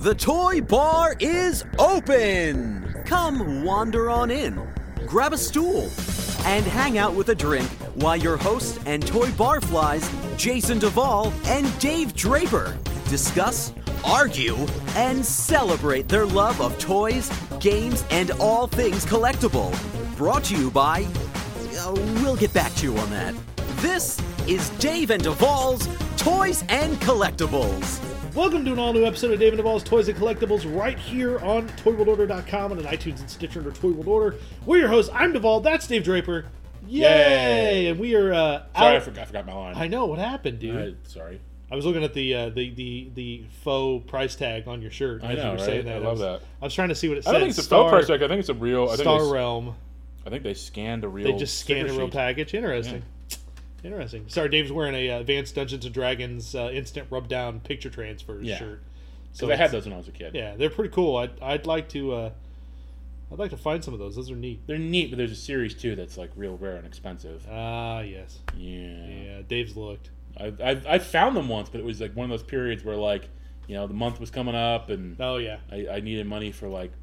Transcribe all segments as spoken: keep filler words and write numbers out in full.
The toy bar is open! Come wander on in, grab a stool, and hang out with a drink while your hosts and toy barflies, Jason Duvall and Dave Draper, discuss, argue, and celebrate their love of toys, games, and all things collectible. Brought to you by... Uh, we'll get back to you on that. This is Dave and Duvall's Toys and Collectibles. Welcome to an all-new episode of Dave and Duvall's Toys and Collectibles right here on toy world order dot com and on iTunes and Stitcher under Toy World Order. We're your hosts. I'm Duvall. That's Dave Draper. Yay! Yay. And we are uh, Sorry, out. I forgot, I forgot my line. I know. What happened, dude? Uh, sorry. I was looking at the uh, the, the the faux price tag on your shirt. I as know, you were right? saying that. I I love was, that. I was trying to see what it I said. don't think it's a Star, faux price tag. I think it's a real... I think Star they, Realm. I think they scanned a real They just scanned a sticker real sheet. package. Interesting. Yeah. Interesting. Sorry, Dave's wearing a uh, Advanced Dungeons and Dragons uh, instant rub down picture transfers Yeah. shirt. So I had those when I was a kid. Yeah, they're pretty cool. I'd, I'd like to uh, I'd like to find some of those. Those are neat. They're neat, but there's a series too that's like real rare and expensive. Ah, yes. Yeah. Yeah, Dave's looked. I I I found them once, but it was like one of those periods where like, you know, the month was coming up and Oh yeah, I, I needed money for like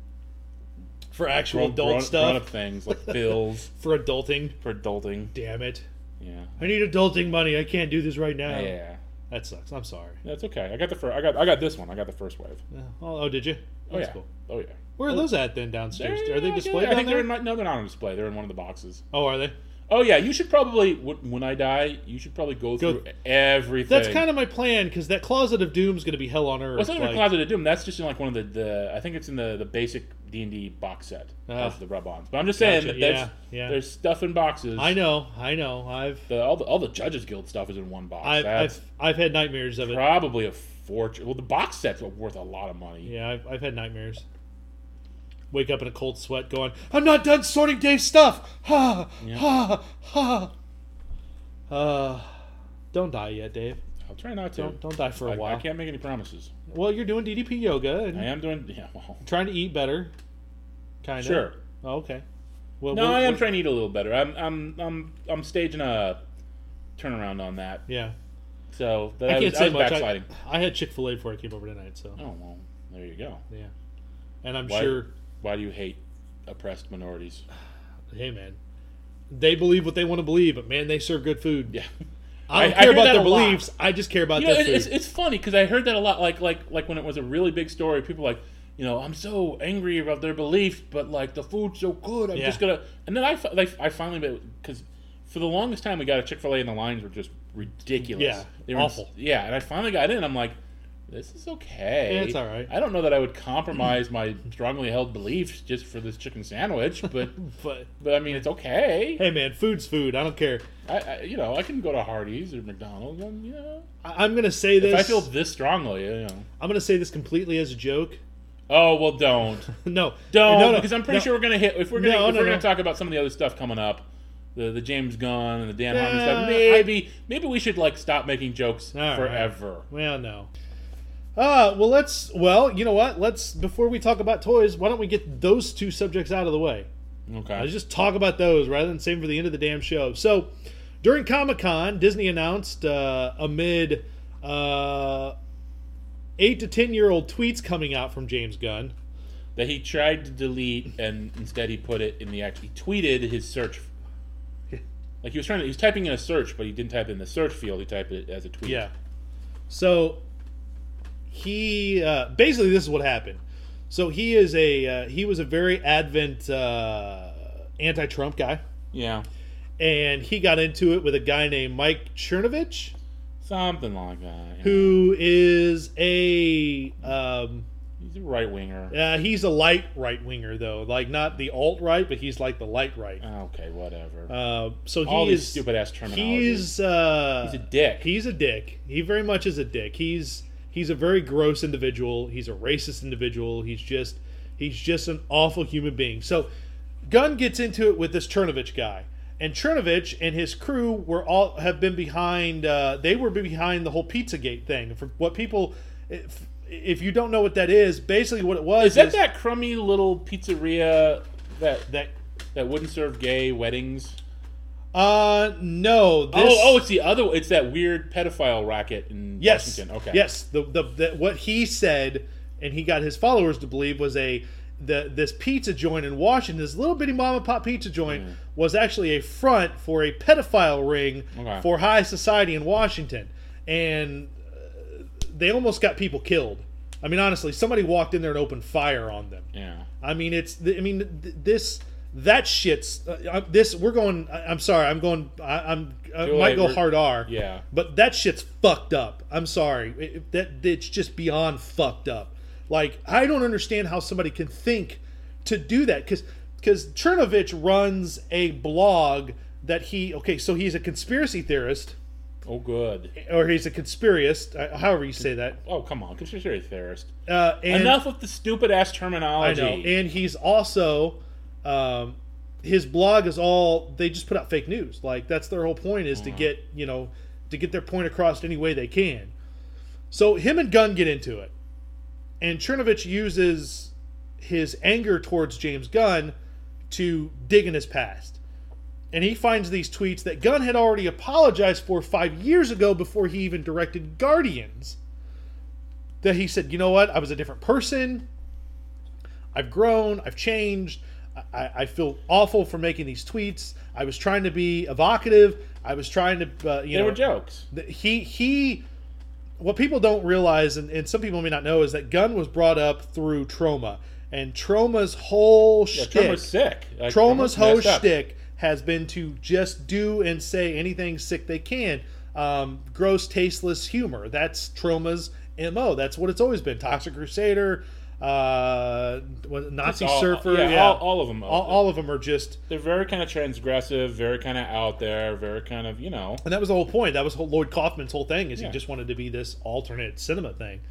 for actual grown, adult grown, stuff, grown up things like bills for adulting. for adulting. Damn it! Yeah. I need adulting money. I can't do this right now. Yeah. That sucks. I'm sorry. That's okay. I got the first. I got I got this one. I got the first wave. Yeah. Oh, oh, did you? Oh That's yeah. cool. Oh yeah. Where are those at then downstairs? Are they displayed I down think there? they're in my, no, they're not on display. They're in one of the boxes. Oh, are they? Oh yeah, you should probably when I die, you should probably go, Go- through everything. That's kind of my plan because that Closet of Doom is going to be hell on earth. Well, it's not even like- Closet of Doom. That's just in like one of the, the I think it's in the, the basic D and D box set Ah. of the rub-ons. But I'm just saying Gotcha. that there's, Yeah, yeah. there's stuff in boxes. I know. I know. I've The, all the all the Judges Guild stuff is in one box. I've, That's I've I've had nightmares of it. probably a fortune. Well, the box sets are worth a lot of money. Yeah, I've, I've had nightmares. Wake up in a cold sweat going, I'm not done sorting Dave's stuff! Ha! Yeah. Ha! Ha! Uh, don't die yet, Dave. I'll try not to. Don't, don't die for a I, while. I can't make any promises. Well, you're doing D D P yoga and I am doing. Yeah. Well. trying to eat better. Kind of. Sure. Oh, okay. Well, No, what- I am what- trying to eat a little better. I'm I'm I'm I'm staging a turnaround on that. Yeah. So that I I, can't was, say I was much. I, backsliding. I had Chick-fil-A before I came over tonight, so Oh well, there you go. yeah. And I'm Why, sure, Why do you hate oppressed minorities? hey man, they believe what they want to believe, but man, they serve good food. Yeah. I don't I- I care hear about that their a lot. beliefs. I just care about You know, their it, food. it's it's funny because I heard that a lot. Like like like when it was a really big story, people were like, you know, I'm so angry about their beliefs, but like the food's so good, I'm Yeah. just gonna. And then I fi- like I finally because for the longest time we got a Chick-fil-A and the lines were just ridiculous. Yeah, they were awful. Yeah, and I finally got in. and I'm like, this is okay. Yeah, it's all right. I don't know that I would compromise my strongly held beliefs just for this chicken sandwich, but but but I mean it's okay. hey man, food's food. I don't care. I, I you know I can go to Hardee's or McDonald's and you know I, I'm gonna say this. if I feel this strongly, you know. I'm gonna say this completely as a joke. Oh well, don't no, don't no, no, because I'm pretty no. sure we're gonna hit if we're gonna No, if no, we're no. gonna talk about some of the other stuff coming up, the the James Gunn and the Dan Harmon Yeah, stuff. Maybe maybe we should like stop making jokes All right. forever. Well, no. Uh, well, let's. Well, you know what? Let's before we talk about toys, why don't we get those two subjects out of the way? Okay. Let's just talk about those rather than saving for the end of the damn show. So, during Comic-Con, Disney announced uh, amid uh, eight to ten year old tweets coming out from James Gunn. That he tried to delete and instead he put it in the act. He tweeted his search. Like he was trying to, he was typing in a search, but he didn't type it in the search field. He typed it as a tweet. Yeah. So he uh, basically this is what happened. So he is a uh, he was a very advent uh, anti-Trump guy, Yeah. and he got into it with a guy named Mike Chernovich, Something like that. yeah. who is a um, He's a right winger. uh, he's a light right winger though, like not the alt right, but he's like the light right. Okay, whatever. Uh, so he All these is stupid ass terminology. He's uh, He's a dick. He's a dick. He very much is a dick. He's he's a very gross individual. He's a racist individual. He's just he's just an awful human being. So Gunn gets into it with this Chernovich guy, and Chernovich and his crew were all have been behind. Uh, they were behind the whole Pizzagate thing. For what people, if, if you don't know what that is, basically what it was Is that is that crummy little pizzeria that that that wouldn't serve gay weddings? uh no this, oh, oh, it's the other. It's that weird pedophile racket in yes Washington. Okay. yes the, the the what he said and he got his followers to believe was a the this pizza joint in Washington, this little bitty mom and pop pizza joint, mm. was actually a front for a pedophile ring okay. for high society in Washington, and uh, they almost got people killed. I mean, honestly, somebody walked in there and opened fire on them. Yeah. I mean, it's. I mean, this that shit's. Uh, this we're going. I'm sorry. I'm going. I, I'm. I might wait, go hard R. Yeah. But that shit's fucked up. I'm sorry. It, that it's just beyond fucked up. Like, I don't understand how somebody can think to do that. Because because Chernovich runs a blog that he... Okay, so he's a conspiracy theorist. Oh, good. Or he's a conspiracist, however you say that. Oh, come on. Conspiracy theorist. Uh, and, Enough with the stupid-ass terminology. I know. And he's also... Um, his blog is all... They just put out fake news. Like, that's their whole point, is uh-huh. to get, you know... To get their point across any way they can. So him and Gunn get into it. And Chernovich uses his anger towards James Gunn to dig in his past. And he finds these tweets that Gunn had already apologized for five years ago before he even directed Guardians. That he said, you know what, I was a different person. I've grown, I've changed. I, I feel awful for making these tweets. I was trying to be evocative. I was trying to, uh, you they know. They were jokes. He, he... What people don't realize, and, and some people may not know, is that Gunn was brought up through Troma. And Troma's whole yeah, shtick... Troma's sick. Like, Troma's whole shtick has been to just do and say anything sick they can. Um, gross, tasteless humor. That's Troma's M O. That's what it's always been. Toxic Crusader, uh, Nazi all, Surfer. Yeah, yeah. All, all of them. All, all of them are just... They're very kind of transgressive, very kind of out there, very kind of, you know... And that was the whole point. That was Lloyd Kaufman's whole thing, is yeah. he just wanted to be this alternate cinema thing.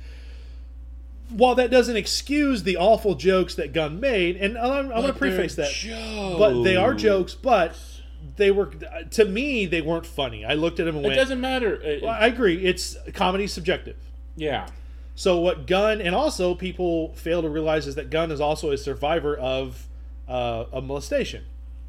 While that doesn't excuse the awful jokes that Gunn made, and I'm, I'm going to preface that, jokes. But they are jokes, but they were, to me, they weren't funny. I looked at them and it went... It doesn't matter. It, well, I agree. It's comedy subjective. Yeah. So what Gunn, and also people fail to realize, is that Gunn is also a survivor of uh, a molestation.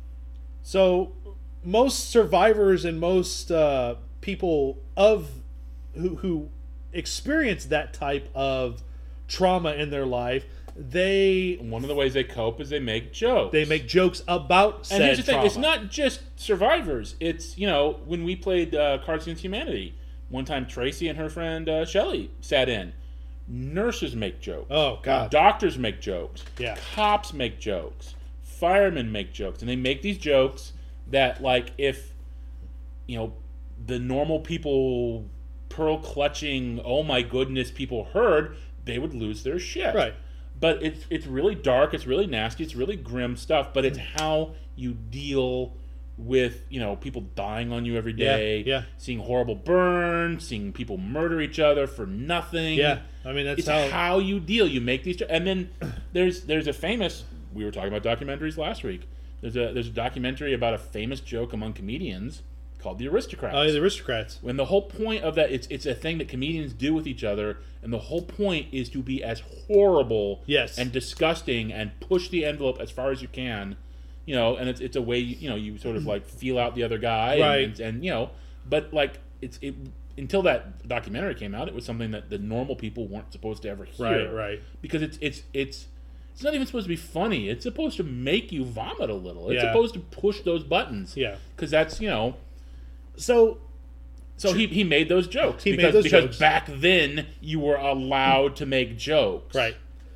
So most survivors and most uh, people of who who experience that type of trauma in their life, they one of the ways they cope is they make jokes. They make jokes about said and here's the thing: trauma. It's not just survivors. It's, you know, when we played uh, Cards Against Humanity, one time Tracy and her friend uh, Shelly sat in. Nurses make jokes. Oh, God. Doctors make jokes. Yeah. Cops make jokes. Firemen make jokes. And they make these jokes that, like, if, you know, the normal people, pearl-clutching, oh, my goodness, people heard, they would lose their shit. Right. But it's, it's really dark. It's really nasty. It's really grim stuff. But it's how you deal with, you know, people dying on you every day, yeah, yeah. seeing horrible burns, seeing people murder each other for nothing. Yeah, I mean, that's it's how... how you deal. You make these, and then there's there's a famous. We were talking about documentaries last week. There's a there's a documentary about a famous joke among comedians called The Aristocrats. Oh, The Aristocrats. When the whole point of that, it's it's a thing that comedians do with each other, and the whole point is to be as horrible, yes. and disgusting, and push the envelope as far as you can. You know, and it's it's a way, you know, you sort of like feel out the other guy, right? And, and, and you know, but like it's it until that documentary came out, it was something that the normal people weren't supposed to ever hear, right? Right. Because it's it's it's it's not even supposed to be funny. It's supposed to make you vomit a little. It's yeah. supposed to push those buttons. Yeah. Because that's, you know, so so he he made those jokes. He because, made those because jokes. back then you were allowed to make jokes, right?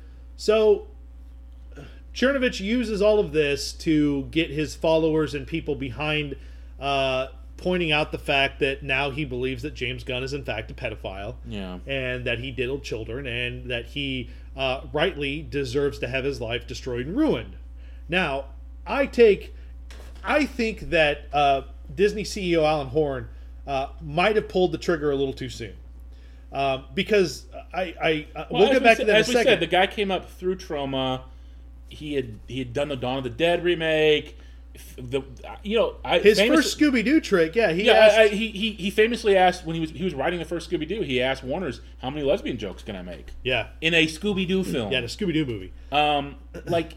So Chernovich uses all of this to get his followers and people behind uh, pointing out the fact that now he believes that James Gunn is in fact a pedophile. Yeah. And that he diddled children, and that he uh, rightly deserves to have his life destroyed and ruined. Now, I take... I think that uh, Disney C E O Alan Horn uh, might have pulled the trigger a little too soon. Um, because I... I uh, well, we'll get back we to that in a As we second. said, the guy came up through Troma. He had he had done the Dawn of the Dead remake. The you know I, his famous, first Scooby Doo trick, yeah. He yeah, asked, I, I, he he he famously asked when he was he was writing the first Scooby Doo. He asked Warner's, how many lesbian jokes can I make? Yeah, in a Scooby Doo film. Yeah, in a Scooby Doo movie. Um, like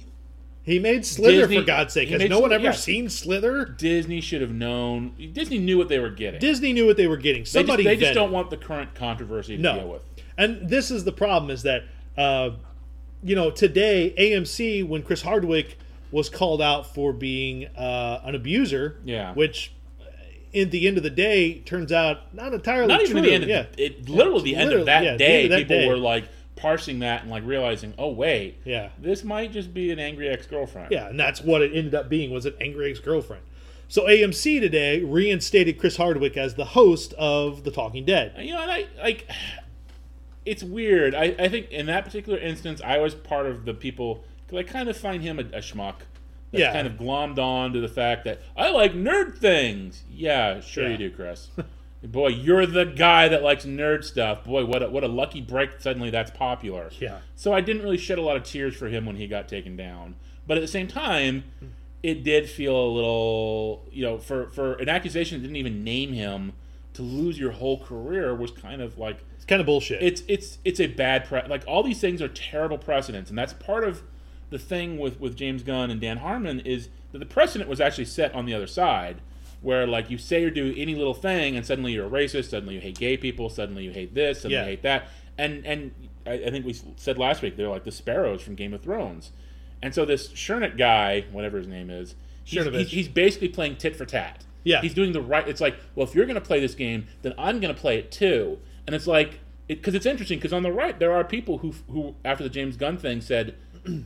he made Slither, Disney, for God's sake. Has no Slither, one ever yeah. seen Slither? Disney should have known. Disney knew what they were getting. Disney knew what they were getting. Somebody they just, they just vetted. don't want the current controversy to no. deal with. And this is the problem: is that uh, you know, today A M C, when Chris Hardwick was called out for being uh, an abuser, Yeah. which in the end of the day turns out not entirely Not true. even the end of yeah. it. Literally, the end of that yeah, the day, end of that people day. were like parsing that and like realizing, oh wait, Yeah. this might just be an angry ex-girlfriend. Yeah, and that's what it ended up being, was an angry ex-girlfriend. So A M C today reinstated Chris Hardwick as the host of The Talking Dead. You know, and I like. It's weird. I, I think in that particular instance, I was part of the people because I kind of find him a, a schmuck. That's Yeah. kind of glommed on to the fact that I like nerd things. Yeah, sure Yeah. you do, Chris. Boy, you're the guy that likes nerd stuff. Boy, what a, what a lucky break! Suddenly, that's popular. Yeah. So I didn't really shed a lot of tears for him when he got taken down. But at the same time, it did feel a little, you know, for for an accusation that didn't even name him, to lose your whole career was kind of like. It's kind of bullshit. It's it's it's a bad pre- like all these things are terrible precedents, and that's part of the thing with, with James Gunn and Dan Harmon is that the precedent was actually set on the other side, where like you say or do any little thing, and suddenly you're a racist, suddenly you hate gay people, suddenly you hate this, suddenly Yeah. you hate that, and and I, I think we said last week they're like the sparrows from Game of Thrones, and so this Chernick guy, whatever his name is, he's, Chernovich. he's, he's basically playing tit for tat. Yeah. He's doing the right. It's like, well, if you're going to play this game, then I'm going to play it too. And it's like, because it, it's interesting, because on the right, there are people who, who after the James Gunn thing, said,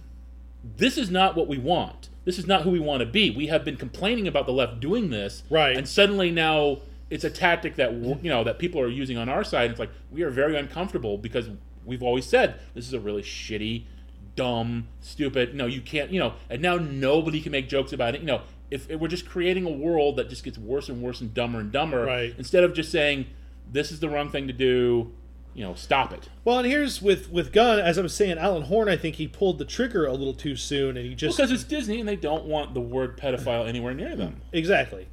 this is not what we want. This is not who we want to be. We have been complaining about the left doing this. Right. And suddenly now it's a tactic that, you know, that people are using on our side. It's like, we are very uncomfortable because we've always said, this is a really shitty, dumb, stupid, no, you can't, you know, and now nobody can make jokes about it. You know, if, if we're just creating a world that just gets worse and worse and dumber and dumber, Right. instead of just saying, this is the wrong thing to do, you know, stop it. Well, and here's with with Gunn, as I was saying, Alan Horn, I think he pulled the trigger a little too soon, and he just Because it's Disney and they don't want the word pedophile anywhere near them. exactly.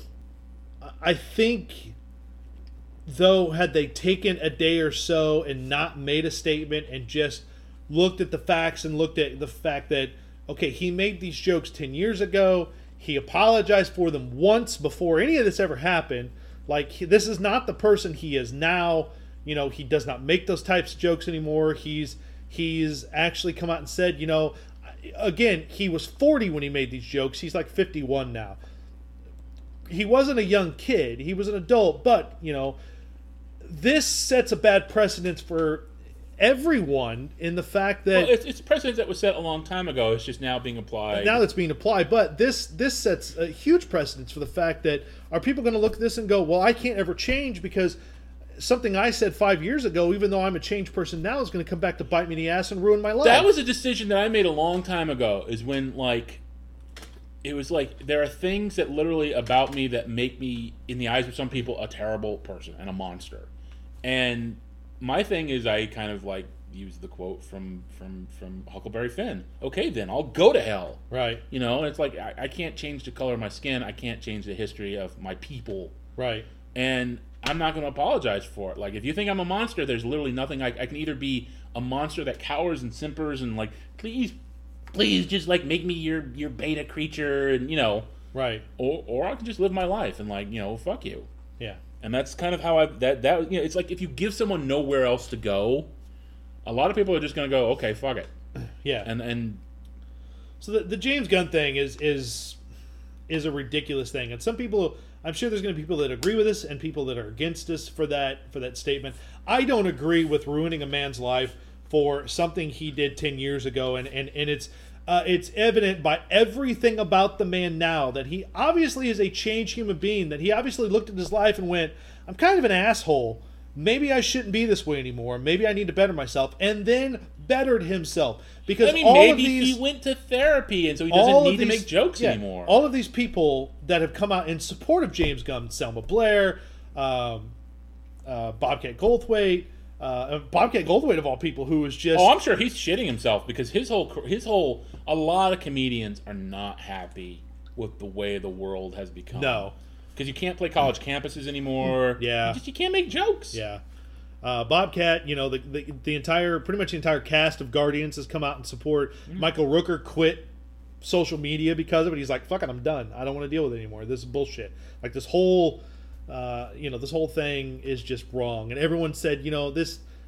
I think, though, had they taken a day or so and not made a statement and just looked at the facts and looked at the fact that, okay, he made these jokes ten years ago, he apologized for them once before any of this ever happened. Like, he, this is not the person he is now. You know, he does not make those types of jokes anymore. He's he's actually come out and said, you know, again, he was forty when he made these jokes. He's like fifty-one now. He wasn't a young kid. He was an adult. But, you know, this sets a bad precedence for everyone in the fact that... Well, it's, it's precedent that was set a long time ago. It's just now being applied. now that's being applied, but this this sets a huge precedence for the fact that are people going to look at this and go, well, I can't ever change because something I said five years ago, even though I'm a changed person now, is going to come back to bite me in the ass and ruin my life. That was a decision that I made a long time ago, is when, like, it was like, there are things that literally about me that make me, in the eyes of some people, a terrible person and a monster. And my thing is, I kind of, like, use the quote from, from, from Huckleberry Finn. Okay, then, I'll go to hell. Right, You know, and it's like, I, I can't change the color of my skin. I can't change the history of my people. right. And I'm not going to apologize for it. Like, if you think I'm a monster, there's literally nothing. I, I can either be a monster that cowers and simpers and, like, please, please just, like, make me your, your beta creature and, you know. Right. Or, or I can just live my life and, like, you know, fuck you. Yeah. And that's kind of how I, that, that, you know, it's like if you give someone nowhere else to go, a lot of people are just going to go, okay, fuck it. Yeah. And, and, So the, the James Gunn thing is is is a ridiculous thing, and some people, I'm sure there's going to be people that agree with us and people that are against us for that for that statement. I don't agree with ruining a man's life for something he did ten years ago, and and and it's uh, it's evident by everything about the man now that he obviously is a changed human being. That he obviously looked at his life and went, "I'm kind of an asshole. Maybe I shouldn't be this way anymore. Maybe I need to better myself," and then bettered himself. Because I mean, all maybe of these, he went to therapy and so he all doesn't of need to these- make jokes yeah, anymore. All of these people that have come out in support of James Gunn, Selma Blair, um, uh, Bobcat Goldthwait, uh, Bobcat Goldthwait of all people, who was just Oh, I'm sure he's shitting himself because his whole his whole a lot of comedians are not happy with the way the world has become. no, because you can't play college campuses anymore. Yeah. you, just, you can't make jokes. yeah. Uh, Bobcat, you know, the, the the entire, pretty much the entire cast of Guardians has come out in support. Mm-hmm. Michael Rooker quit social media because of it. He's like, fuck it, I'm done. I don't want to deal with it anymore. This is bullshit. Like, this whole, uh, you know, this whole thing is just wrong. And everyone said, you know, this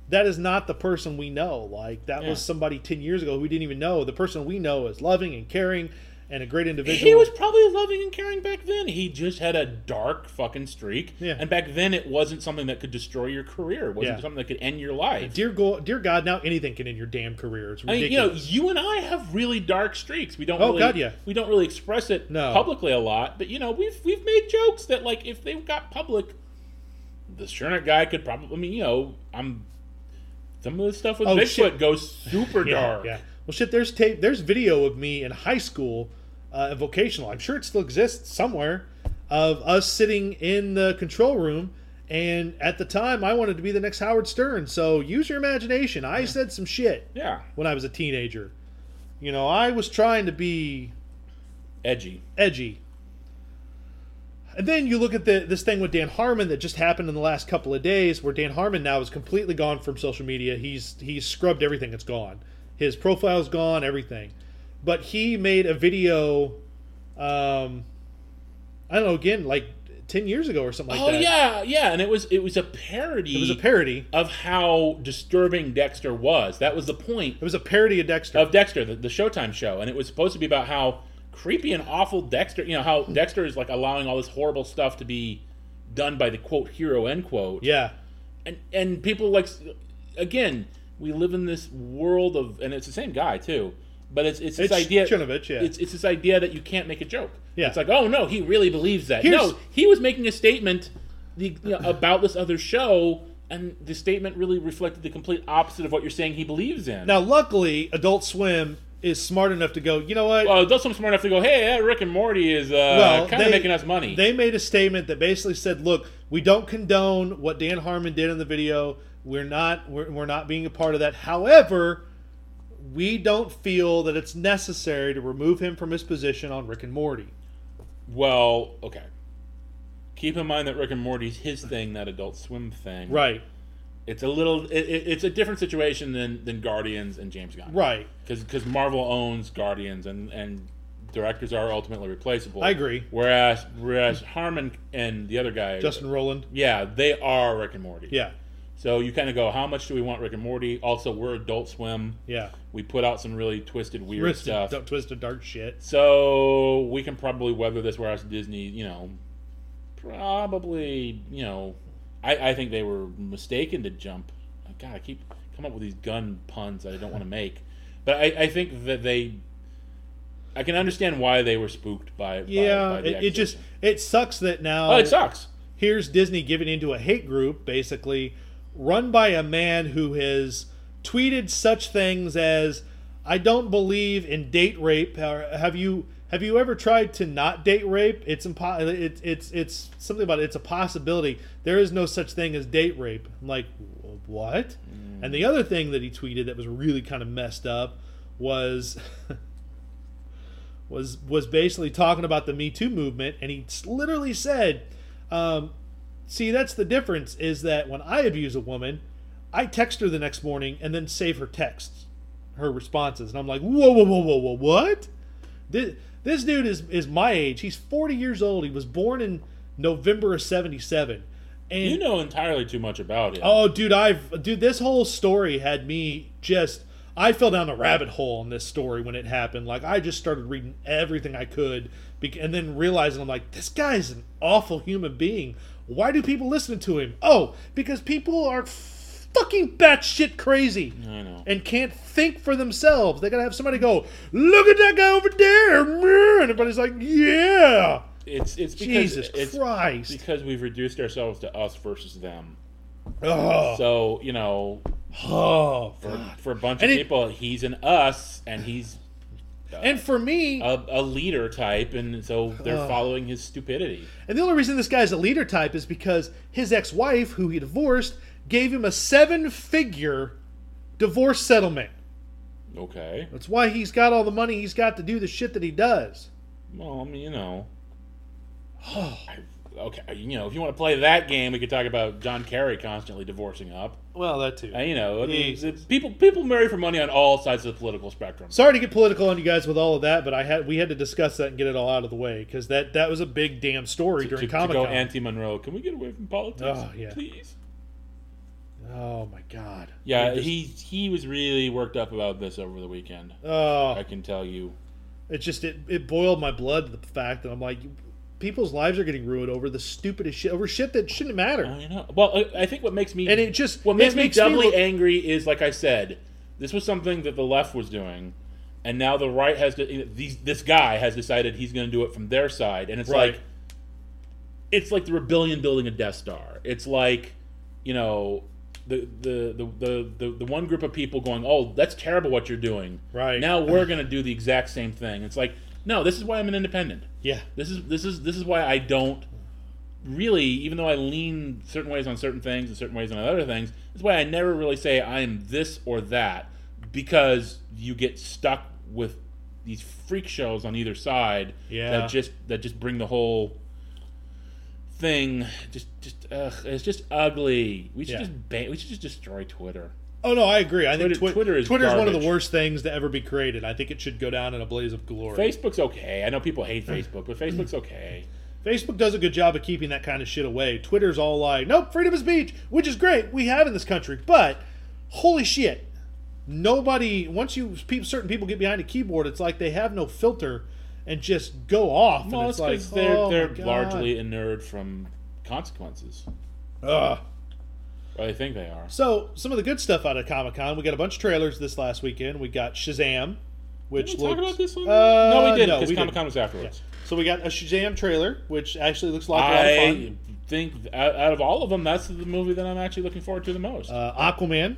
that is not the person we know. Like, that Yeah. was somebody ten years ago who we didn't even know. The person we know is loving and caring and a great individual. He was probably loving and caring back then. He just had a dark fucking streak. Yeah. And back then, it wasn't something that could destroy your career. It wasn't Yeah. something that could end your life. Dear, go- dear God, now anything can end your damn career. It's I mean, you know, ridiculous. you and I have really dark streaks. We don't. Oh, really, God, yeah. We don't really express it No. publicly a lot, but you know, we've we've made jokes that like if they got public, the Chernak guy could probably. I mean, you know, I'm. Some of the stuff with Oh, Bigfoot shit. goes super yeah, dark. yeah. Well, shit, there's tape, there's video of me in high school, uh, in vocational. I'm sure it still exists somewhere, of us sitting in the control room. And at the time, I wanted to be the next Howard Stern. So use your imagination. I said some shit Yeah. when I was a teenager. You know, I was trying to be Edgy. edgy. And then you look at the, this thing with Dan Harmon that just happened in the last couple of days, where Dan Harmon now is completely gone from social media. He's he's scrubbed everything. It's gone. His profile's gone, everything. But he made a video, um, I don't know, again, like ten years ago or something like Oh that. yeah, yeah, and it was it was a parody. It was a parody. of how disturbing Dexter was. That was the point It was a parody of Dexter. of Dexter, the, the Showtime show, and it was supposed to be about how creepy and awful Dexter. You know how Dexter is like allowing all this horrible stuff to be done by the quote hero end quote. yeah. and and people like again, we live in this world of, and it's the same guy too, but it's it's this It's idea. Chernovich, yeah. It's it's this idea that you can't make a joke. Yeah. It's like, oh no, he really believes that. Here's- No, he was making a statement the, you know, about this other show, and the statement really reflected the complete opposite of what you're saying he believes in. Now, luckily, Adult Swim is smart enough to go, you know what? well, those some smart enough to go, hey, that Rick and Morty is uh, Well, kind of they- making us money. They made a statement that basically said, "Look, we don't condone what Dan Harmon did in the video. We're not we're, we're not being a part of that. However, we don't feel that it's necessary to remove him from his position on Rick and Morty." well, okay. Keep in mind that Rick and Morty's his thing, that Adult Swim thing. Right. It's a little. It, it, it's a different situation than, than Guardians and James Gunn. Right. Because Marvel owns Guardians and, and directors are ultimately replaceable. I agree. Whereas whereas Harmon and the other guy, Justin Rowland. yeah, they are Rick and Morty. Yeah. So you kind of go, how much do we want Rick and Morty? Also, we're Adult Swim. Yeah. We put out some really twisted, weird Twisted, stuff. d- twisted dark shit. So we can probably weather this. Whereas Disney, you know, probably, you know, I, I think they were mistaken to jump. God, I keep come up with these gun puns that I don't want to make, but I, I think that they. I can understand why they were spooked by. Yeah. by, by the it, it just accusation. it sucks that now. Oh, it sucks. Here's Disney giving into a hate group, basically run by a man who has tweeted such things as, "I don't believe in date rape." Or, have you have you ever tried to not date rape? It's impo- It's it's it's something about it. It's a possibility. There is no such thing as date rape. I'm like, what? Mm. And the other thing that he tweeted that was really kind of messed up was. was was basically talking about the Me Too movement, and he literally said, um, see, that's the difference, is that when I abuse a woman, I text her the next morning and then save her texts, her responses. And I'm like, whoa, whoa, whoa, whoa, whoa, what? This, this dude is, is my age. He's forty years old. He was born in November of seventy-seven. And You know entirely too much about it. oh, dude, I've dude, this whole story had me just. I fell down a rabbit hole in this story when it happened. Like, I just started reading everything I could, and then realizing, I'm like, this guy's an awful human being. Why do people listen to him? Oh, because people are fucking batshit crazy. I know. And can't think for themselves. They gotta have somebody go, look at that guy over there, man. And everybody's like, yeah. It's it's because Jesus it's Christ. because we've reduced ourselves to us versus them. Oh, So you know, oh for, God. for a bunch And of it- people, he's an us, and he's And for me, a, a leader type, and so they're Ugh. following his stupidity. and the only reason this guy's a leader type is because his ex-wife, who he divorced, gave him a seven-figure divorce settlement. Okay. That's why he's got all the money he's got to do the shit that he does. Well, I mean, you know. I, okay, you know, if you want to play that game, we could talk about John Kerry constantly divorcing up. Well, that too. Uh, you know, I mean, Jesus. people people marry for money on all sides of the political spectrum. Sorry to get political on you guys with all of that, but I had we had to discuss that and get it all out of the way because that, that was a big damn story to, during to, to Comic go Con. anti-Monroe, can we get away from politics, Oh, yeah. please? Oh my god. Yeah, It just- he he was really worked up about this over the weekend. Oh, I can tell you. it just it, it boiled my blood to the fact that I'm like, people's lives are getting ruined over the stupidest shit, over shit that shouldn't matter. Oh, you know. Well, I, I think what makes me And it just what makes it me makes doubly look- angry is, like I said, this was something that the left was doing, and now the right has to, these this guy has decided he's going to do it from their side, and it's Right. like it's like the rebellion building a Death Star. It's like, you know, the the, the, the, the the one group of people going, oh, that's terrible what you're doing. Right. Now we're going to do the exact same thing. It's like, no, this is why I'm an independent. Yeah. This is this is this is why I don't really, even though I lean certain ways on certain things and certain ways on other things, that's why I never really say I am this or that, because you get stuck with these freak shows on either side Yeah. that just that just bring the whole thing just just ugh, it's just ugly. We should Yeah. just ban- we should just destroy Twitter. Oh no, I agree. I think Twitter- Twi- Twitter is Twitter's one of the garbage. worst things to ever be created. I think it should go down in a blaze of glory. Facebook's okay. I know people hate Facebook, but Facebook's okay. Facebook does a good job of keeping that kind of shit away. Twitter's all like, nope, freedom of speech, which is great. We have in this country, but holy shit, nobody. Once you pe- certain people get behind a keyboard, it's like they have no filter and just go off. Well, and it's it's like because they're oh they're my God. largely inured from consequences. Ugh. Or they think they are. So some of the good stuff out of Comic Con, we got a bunch of trailers this last weekend. We got Shazam, which Did we talk looks- about this one? Uh, no, we didn't, no, because we Comic Con didn't. was afterwards. So we got a Shazam trailer, which actually looks like a lot of I fun. think out out of all of them, that's the movie that I'm actually looking forward to the most. Uh, Aquaman.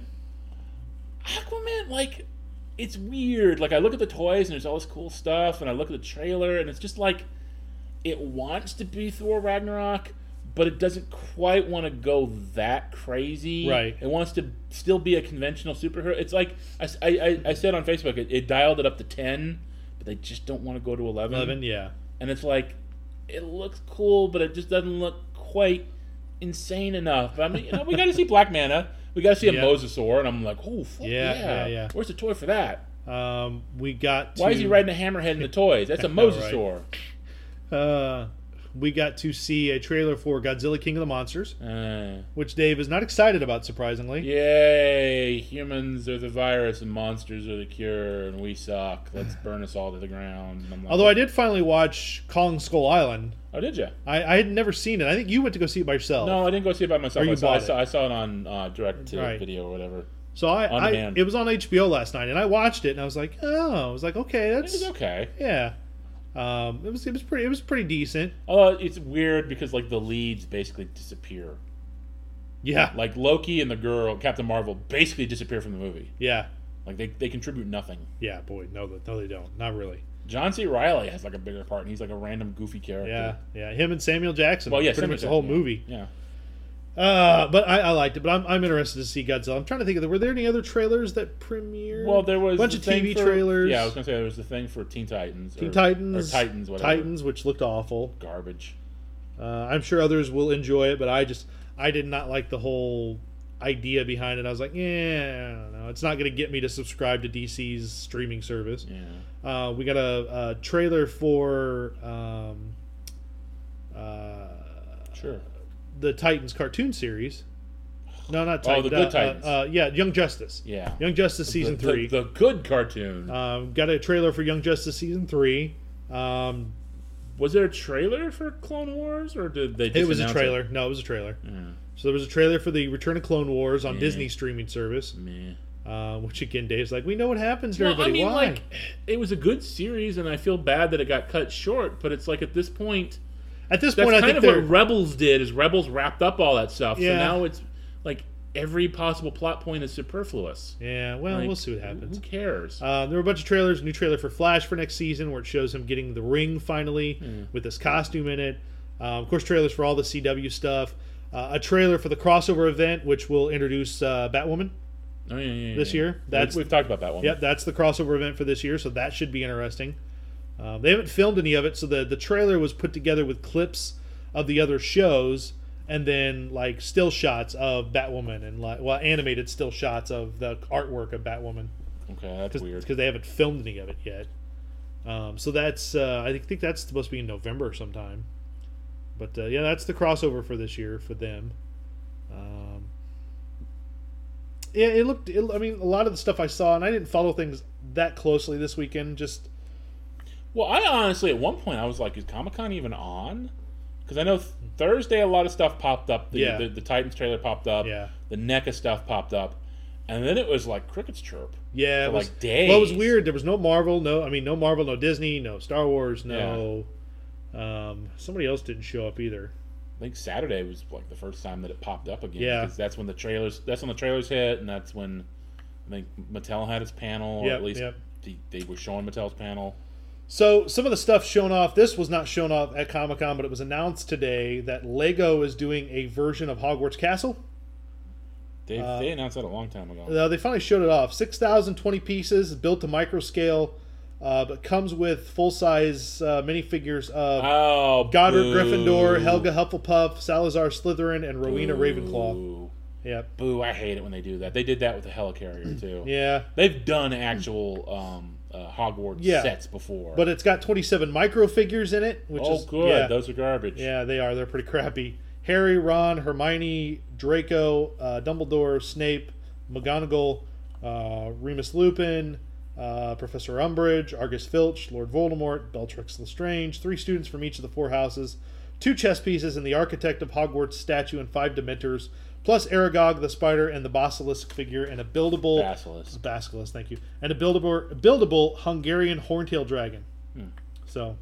Aquaman, like, it's weird. Like, I look at the toys and there's all this cool stuff, and I look at the trailer and it's just like, it wants to be Thor Ragnarok, but it doesn't quite want to go that crazy. Right. It wants to still be a conventional superhero. It's like, I, I, I said on Facebook, it, it dialed it up to ten, but they just don't want to go to eleven. Eleven, yeah. And it's like, it looks cool, but it just doesn't look quite insane enough. I mean, you know, we got to see Black Manta. We got to see a Yeah. Mosasaur, and I'm like, oh, fuck Yeah, yeah, yeah, yeah. Where's the toy for that? Um, we got. To, Why is he riding a hammerhead in the toys? That's a I know, right? Mosasaur. Uh, we got to see a trailer for Godzilla King of the Monsters, Uh, which Dave is not excited about, surprisingly. yay! Humans are the virus, and monsters are the cure, and we suck. Let's burn us all to the ground. And I'm like, Although I did finally watch Kong Skull Island. oh, did you? I, I had never seen it. I think you went to go see it by yourself. No, I didn't go see it by myself. Or you I saw, I bought saw, it. I saw it on uh, direct to Right. video or whatever. So I, On I demand. it was on H B O last night, and I watched it, and I was like, oh, I was like, okay, It that's was okay. yeah. Um, it was it was pretty it was pretty decent. Although it's weird because like the leads basically disappear. Yeah, Like Loki and the girl, Captain Marvel, basically disappear from the movie. yeah, Like they, they contribute nothing. yeah. Boy, no, no, they don't. Not really. John C. Reilly has like a bigger part, and he's like a random goofy character. Yeah, yeah. Him and Samuel Jackson. Well, yeah, pretty Samuel much the whole Jackson, movie. Yeah. Uh, but I, I liked it. But I'm, I'm interested to see Godzilla. I'm trying to think of the, were there any other trailers that premiered? Well, there was a bunch the of thing T V for- trailers. Yeah, I was gonna say there was the thing for Teen Titans. Teen or, Titans, or Titans, whatever. Titans, which looked awful. Garbage. Uh, I'm sure others will enjoy it, but I just I did not like the whole idea behind it. I was like, yeah, I don't know. It's not going to get me to subscribe to D C's streaming service. Yeah. Uh, we got a, a trailer for um, uh, Sure. the Titans cartoon series. No, not Oh, Titans. the Good uh, Titans. Uh, uh, yeah, Young Justice. Yeah. Young Justice season The- the- three. The, good cartoon. Um, got a trailer for Young Justice season three. Um, was there a trailer for Clone Wars, or did they? Just it was a announce trailer. It? No, it was a trailer. Yeah. So there was a trailer for the Return of Clone Wars on Yeah. Disney streaming service. Meh. Uh, which again, Dave's like, we know what happens to Well, everybody. I mean, Why? like, it was a good series, and I feel bad that it got cut short. But it's like at this point, At this that's point, I kind think of they're what Rebels did. Is Rebels wrapped up all that stuff? Yeah. So now it's like every possible plot point is superfluous. yeah. Well, Like, we'll see what who- happens. Who cares? Uh, there were a bunch of trailers. New trailer for Flash for next season, where it shows him getting the ring finally with this costume in it. Uh, of course, trailers for all the C W stuff. Uh, a trailer for the crossover event, which will introduce uh, Batwoman. oh, yeah, yeah, this yeah. year, that's- we've, we've talked about that one. Yep, that's the crossover event for this year, so that should be interesting. Um, they haven't filmed any of it, so the the trailer was put together with clips of the other shows, and then like still shots of Batwoman and like well animated still shots of the artwork of Batwoman Okay, that's because weird. they haven't filmed any of it yet. Um, so that's uh, I think that's supposed to be in November sometime. But uh, yeah, that's the crossover for this year for them. Um, Yeah, it looked. It, I mean, a lot of the stuff I saw, and I didn't follow things that closely this weekend. Just Well, I honestly, at one point, I was like, is Comic-Con even on? Because I know th- Thursday a lot of stuff popped up. The, Yeah. the, the Titans trailer popped up. Yeah. The NECA stuff popped up. And then it was like crickets chirp. yeah, For it was, like days. Well, it was weird. There was no Marvel. No, I mean, no Marvel, no Disney, no Star Wars, no. Um, somebody else didn't show up either. I think Saturday was like the first time that it popped up again. Yeah. Because that's when the trailers, that's when the trailers hit, and that's when I think Mattel had its panel, or Yep, at least yep. they, they were showing Mattel's panel. So some of the stuff shown off. This was not shown off at Comic Con, but it was announced today that Lego is doing a version of Hogwarts Castle. They Uh, they announced that a long time ago. Uh, they finally showed it off. six thousand twenty pieces, built to micro scale, uh, but comes with full size uh, minifigures of oh, Goddard boo. Gryffindor, Helga Hufflepuff, Salazar Slytherin, and Rowena Boo. Ravenclaw. Yep. Boo! I hate it when they do that. They did that with the Helicarrier too. Yeah. They've done actual um, uh, Hogwarts Yeah. sets before. But it's got twenty-seven micro figures in it, which oh, is good. Yeah, Those are garbage. yeah, they are. They're pretty crappy. Harry, Ron, Hermione, Draco, uh, Dumbledore, Snape, McGonagall, uh, Remus Lupin, uh, Professor Umbridge, Argus Filch, Lord Voldemort, Bellatrix Lestrange, three students from each of the four houses, two chess pieces, and the Architect of Hogwarts statue and five Dementors, plus Aragog the spider and the Basilisk figure, and a buildable Basilisk. Basilisk, thank you, and a buildable buildable Hungarian horntail dragon. Hmm. So,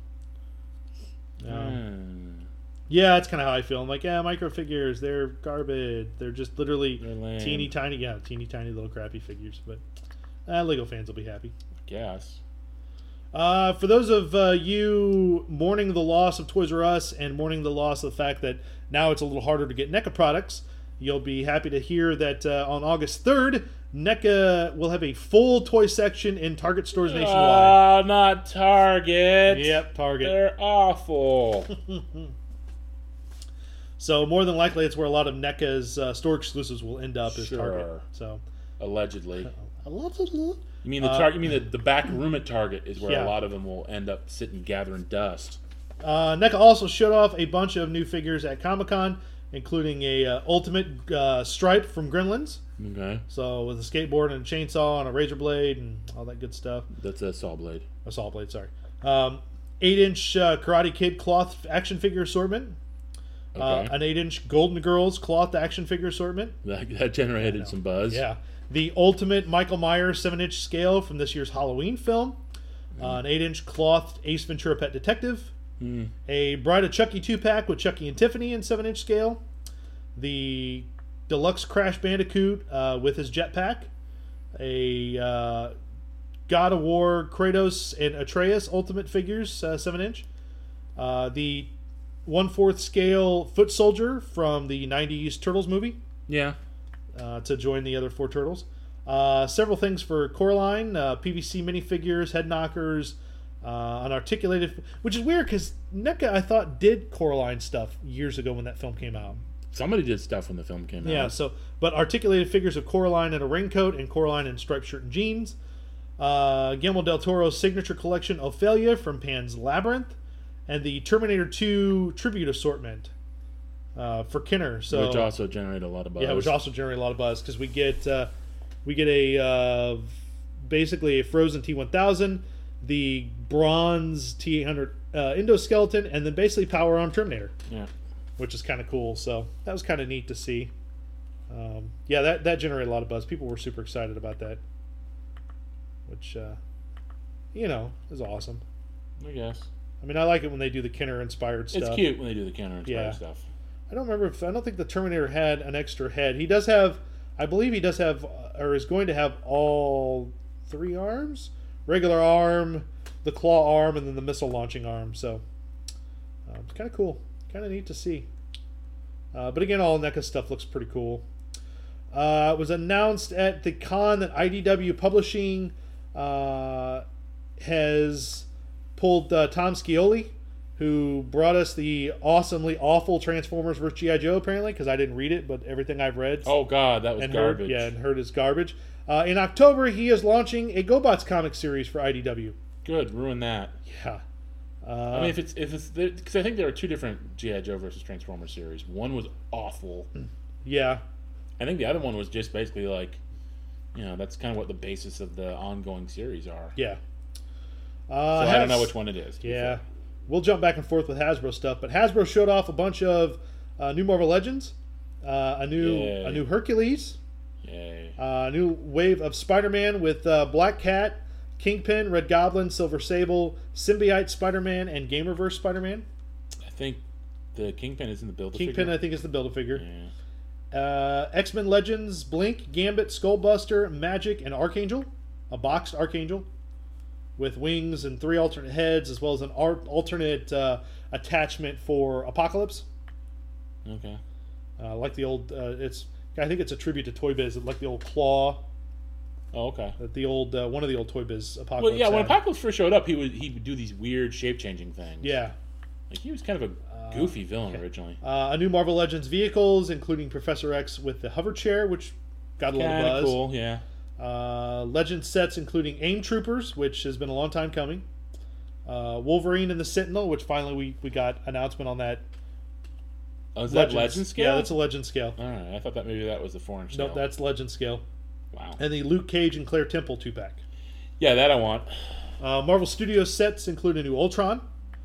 um, Hmm. yeah, that's kind of how I feel. I'm like, yeah, micro figures, they're garbage. They're just literally They're lame. teeny tiny, yeah, teeny tiny little crappy figures. But uh, Lego fans will be happy. Guess. Uh, for those of uh, you mourning the loss of Toys R Us and mourning the loss of the fact that now it's a little harder to get NECA products, you'll be happy to hear that uh, on August third, NECA will have a full toy section in Target stores nationwide. Oh, not Target. Yep, Target. They're awful. So more than likely, it's where a lot of NECA's uh, store exclusives will end up is Sure. Target. So Allegedly. I love it. You mean the Uh, tar- You mean the, the back room at Target is where Yeah. a lot of them will end up sitting gathering dust. Uh, NECA also showed off a bunch of new figures at Comic-Con, including a uh, Ultimate uh, Stripe from Gremlins. Okay. So with a skateboard and a chainsaw and a razor blade and all that good stuff. That's a saw blade. A saw blade, sorry. Um, eight-inch uh, Karate Kid cloth action figure assortment. Uh, Okay. an eight-inch Golden Girls cloth action figure assortment. That, that generated some buzz. Yeah. The Ultimate Michael Myers seven-inch scale from this year's Halloween film. Uh, an eight-inch cloth Ace Ventura Pet Detective. Mm. A Bride of Chucky two-pack with Chucky and Tiffany in seven-inch scale. The Deluxe Crash Bandicoot uh, with his jetpack. A uh, God of War Kratos and Atreus Ultimate figures, uh, seven-inch. Uh, the one-fourth scale Foot Soldier from the nineties Turtles movie. Yeah. Uh, to join the other four turtles. Uh, several things for Coraline, uh, P V C minifigures, head knockers, uh, an articulated, which is weird because NECA I thought did Coraline stuff years ago when that film came out. Somebody did stuff when the film came Yeah, out. so but articulated figures of Coraline in a raincoat and Coraline in striped shirt and jeans. Uh, Guillermo del Toro's signature collection Ophelia from Pan's Labyrinth, and the Terminator two tribute assortment uh, for Kenner. So Which also generated a lot of buzz. yeah, which also generate a lot of buzz because we get uh, we get a uh, basically a Frozen T one thousand, the bronze T eight hundred uh, endoskeleton, and then basically Power Arm Terminator, Yeah. which is kind of cool. So that was kind of neat to see. Um, yeah, that that generated a lot of buzz. People were super excited about that, which uh, you know is awesome. I guess. I mean, I like it when they do the Kenner inspired stuff. It's cute when they do the counter inspired Yeah. stuff. I don't remember if I don't think the Terminator had an extra head. He does have, I believe he does have, or is going to have all three arms: regular arm, the claw arm, and then the missile launching arm. So um, it's kind of cool, kind of neat to see. Uh, but again, all NECA stuff looks pretty cool. Uh, it was announced at the con that I D W Publishing uh, has pulled uh, Tom Scioli, who brought us the awesomely awful Transformers versus G I. Joe, apparently, because I didn't read it, but everything I've read Oh God, that was and garbage. heard, yeah, and heard is garbage. Uh, in October, he is launching a GoBots comic series for I D W. Good, ruin that. Yeah. Uh, I mean, if it's if it's because I think there are two different G I. Joe versus Transformers series. One was awful. yeah. I think the other one was just basically like you know, that's kind of what the basis of the ongoing series are. Yeah. So Uh, I Has- don't know which one it is. to be Yeah. fair. We'll jump back and forth with Hasbro stuff, but Hasbro showed off a bunch of uh, new Marvel Legends, uh, a new Yay. a new Hercules, Yay. uh, a new wave of Spider-Man with uh, Black Cat, Kingpin, Red Goblin, Silver Sable, Symbiote Spider-Man, and Gamerverse Spider-Man. I think the Kingpin is in the build. Kingpin, I think, is the Build-A-Figure. Yeah. Uh, X-Men Legends, Blink, Gambit, Skullbuster, Magic, and Archangel. A boxed Archangel with wings and three alternate heads, as well as an art- alternate uh, attachment for Apocalypse. Okay. Uh, like the old, uh, it's I think it's a tribute to Toy Biz, like the old claw Oh, okay. that the old uh, one of the old Toy Biz Apocalypse. Well, yeah. When had. Apocalypse first showed up, he would he would do these weird shape changing things. Yeah. Like he was kind of a goofy villain originally. Uh, a new Marvel Legends vehicles, including Professor X with the hover chair, which got a lot of Kind buzz. of cool. Yeah. Uh, Legend sets including AIM Troopers, which has been a long time coming. Uh, Wolverine and the Sentinel, which finally we, we got announcement on that. Oh, is that legend scale? Yeah, that's a Legend scale. All right. I thought that maybe that was the four inch scale. Nope, that's Legend scale. Wow. And the Luke Cage and Claire Temple two pack. Yeah, that I want. Uh, Marvel Studios sets include a new Ultron,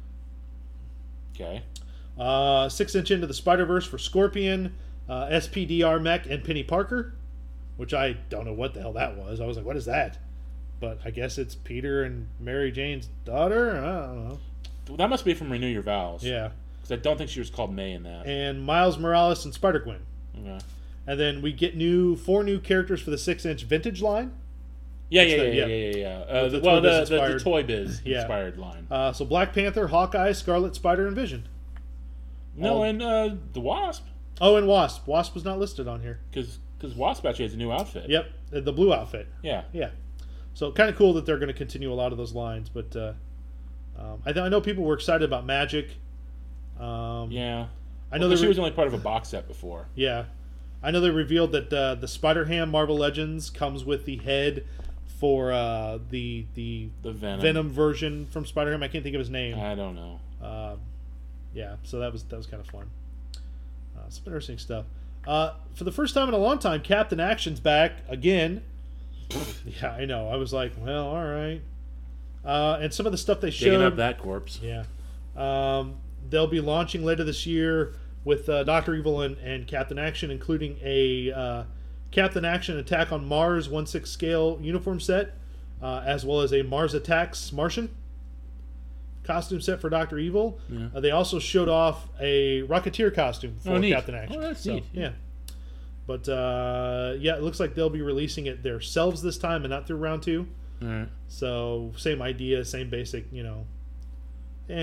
Okay. uh, six inch into the Spider Verse for Scorpion, uh, S P D R Mech, and Penny Parker, which I don't know what the hell that was. I was like, what is that? But I guess it's Peter and Mary Jane's daughter. I don't know. That must be from Renew Your Vows. Yeah. Because I don't think she was called May in that. And Miles Morales and Spider Gwen. Okay. And then we get new four new characters for the six inch vintage line. Yeah, yeah, the- yeah, yeah. yeah, yeah, yeah. Uh, With the, the well, Toy the, Biz the, the inspired. Toy Biz Yeah. inspired line. Uh, so Black Panther, Hawkeye, Scarlet Spider, and Vision. no, all- and uh, the Wasp. Oh, and Wasp. Wasp was not listed on here. Because Wasp actually has a new outfit. Yep, the the blue outfit. Yeah. Yeah. So kind of cool that they're going to continue a lot of those lines. But uh, um, I, th- I know people were excited about Magic. Um, Yeah. I know Well, they she re- was only part of a box set before. Yeah. I know they revealed that uh, the Spider-Ham Marvel Legends comes with the head for uh, the the The Venom. Venom version from Spider-Ham. I can't think of his name. I don't know. Um, yeah, so that was that was kind of fun. Uh, some interesting stuff. Uh, for the first time in a long time, Captain Action's back again. Yeah, I know. I was like, well, all right. Uh, and some of the stuff they Digging showed. up that corpse. Yeah. Um, they'll be launching later this year with uh, Doctor Evil and, and Captain Action, including a uh, Captain Action Attack on Mars one sixth scale uniform set, uh, as well as a Mars Attacks Martian costume set for Doctor Evil. Yeah. Uh, they also showed off a Rocketeer costume for Oh, neat. Captain Action. Oh, that's so, neat. Yeah. But uh, yeah, it looks like they'll be releasing it themselves this time and not through round two. All right. So same idea, same basic, you know. Eh.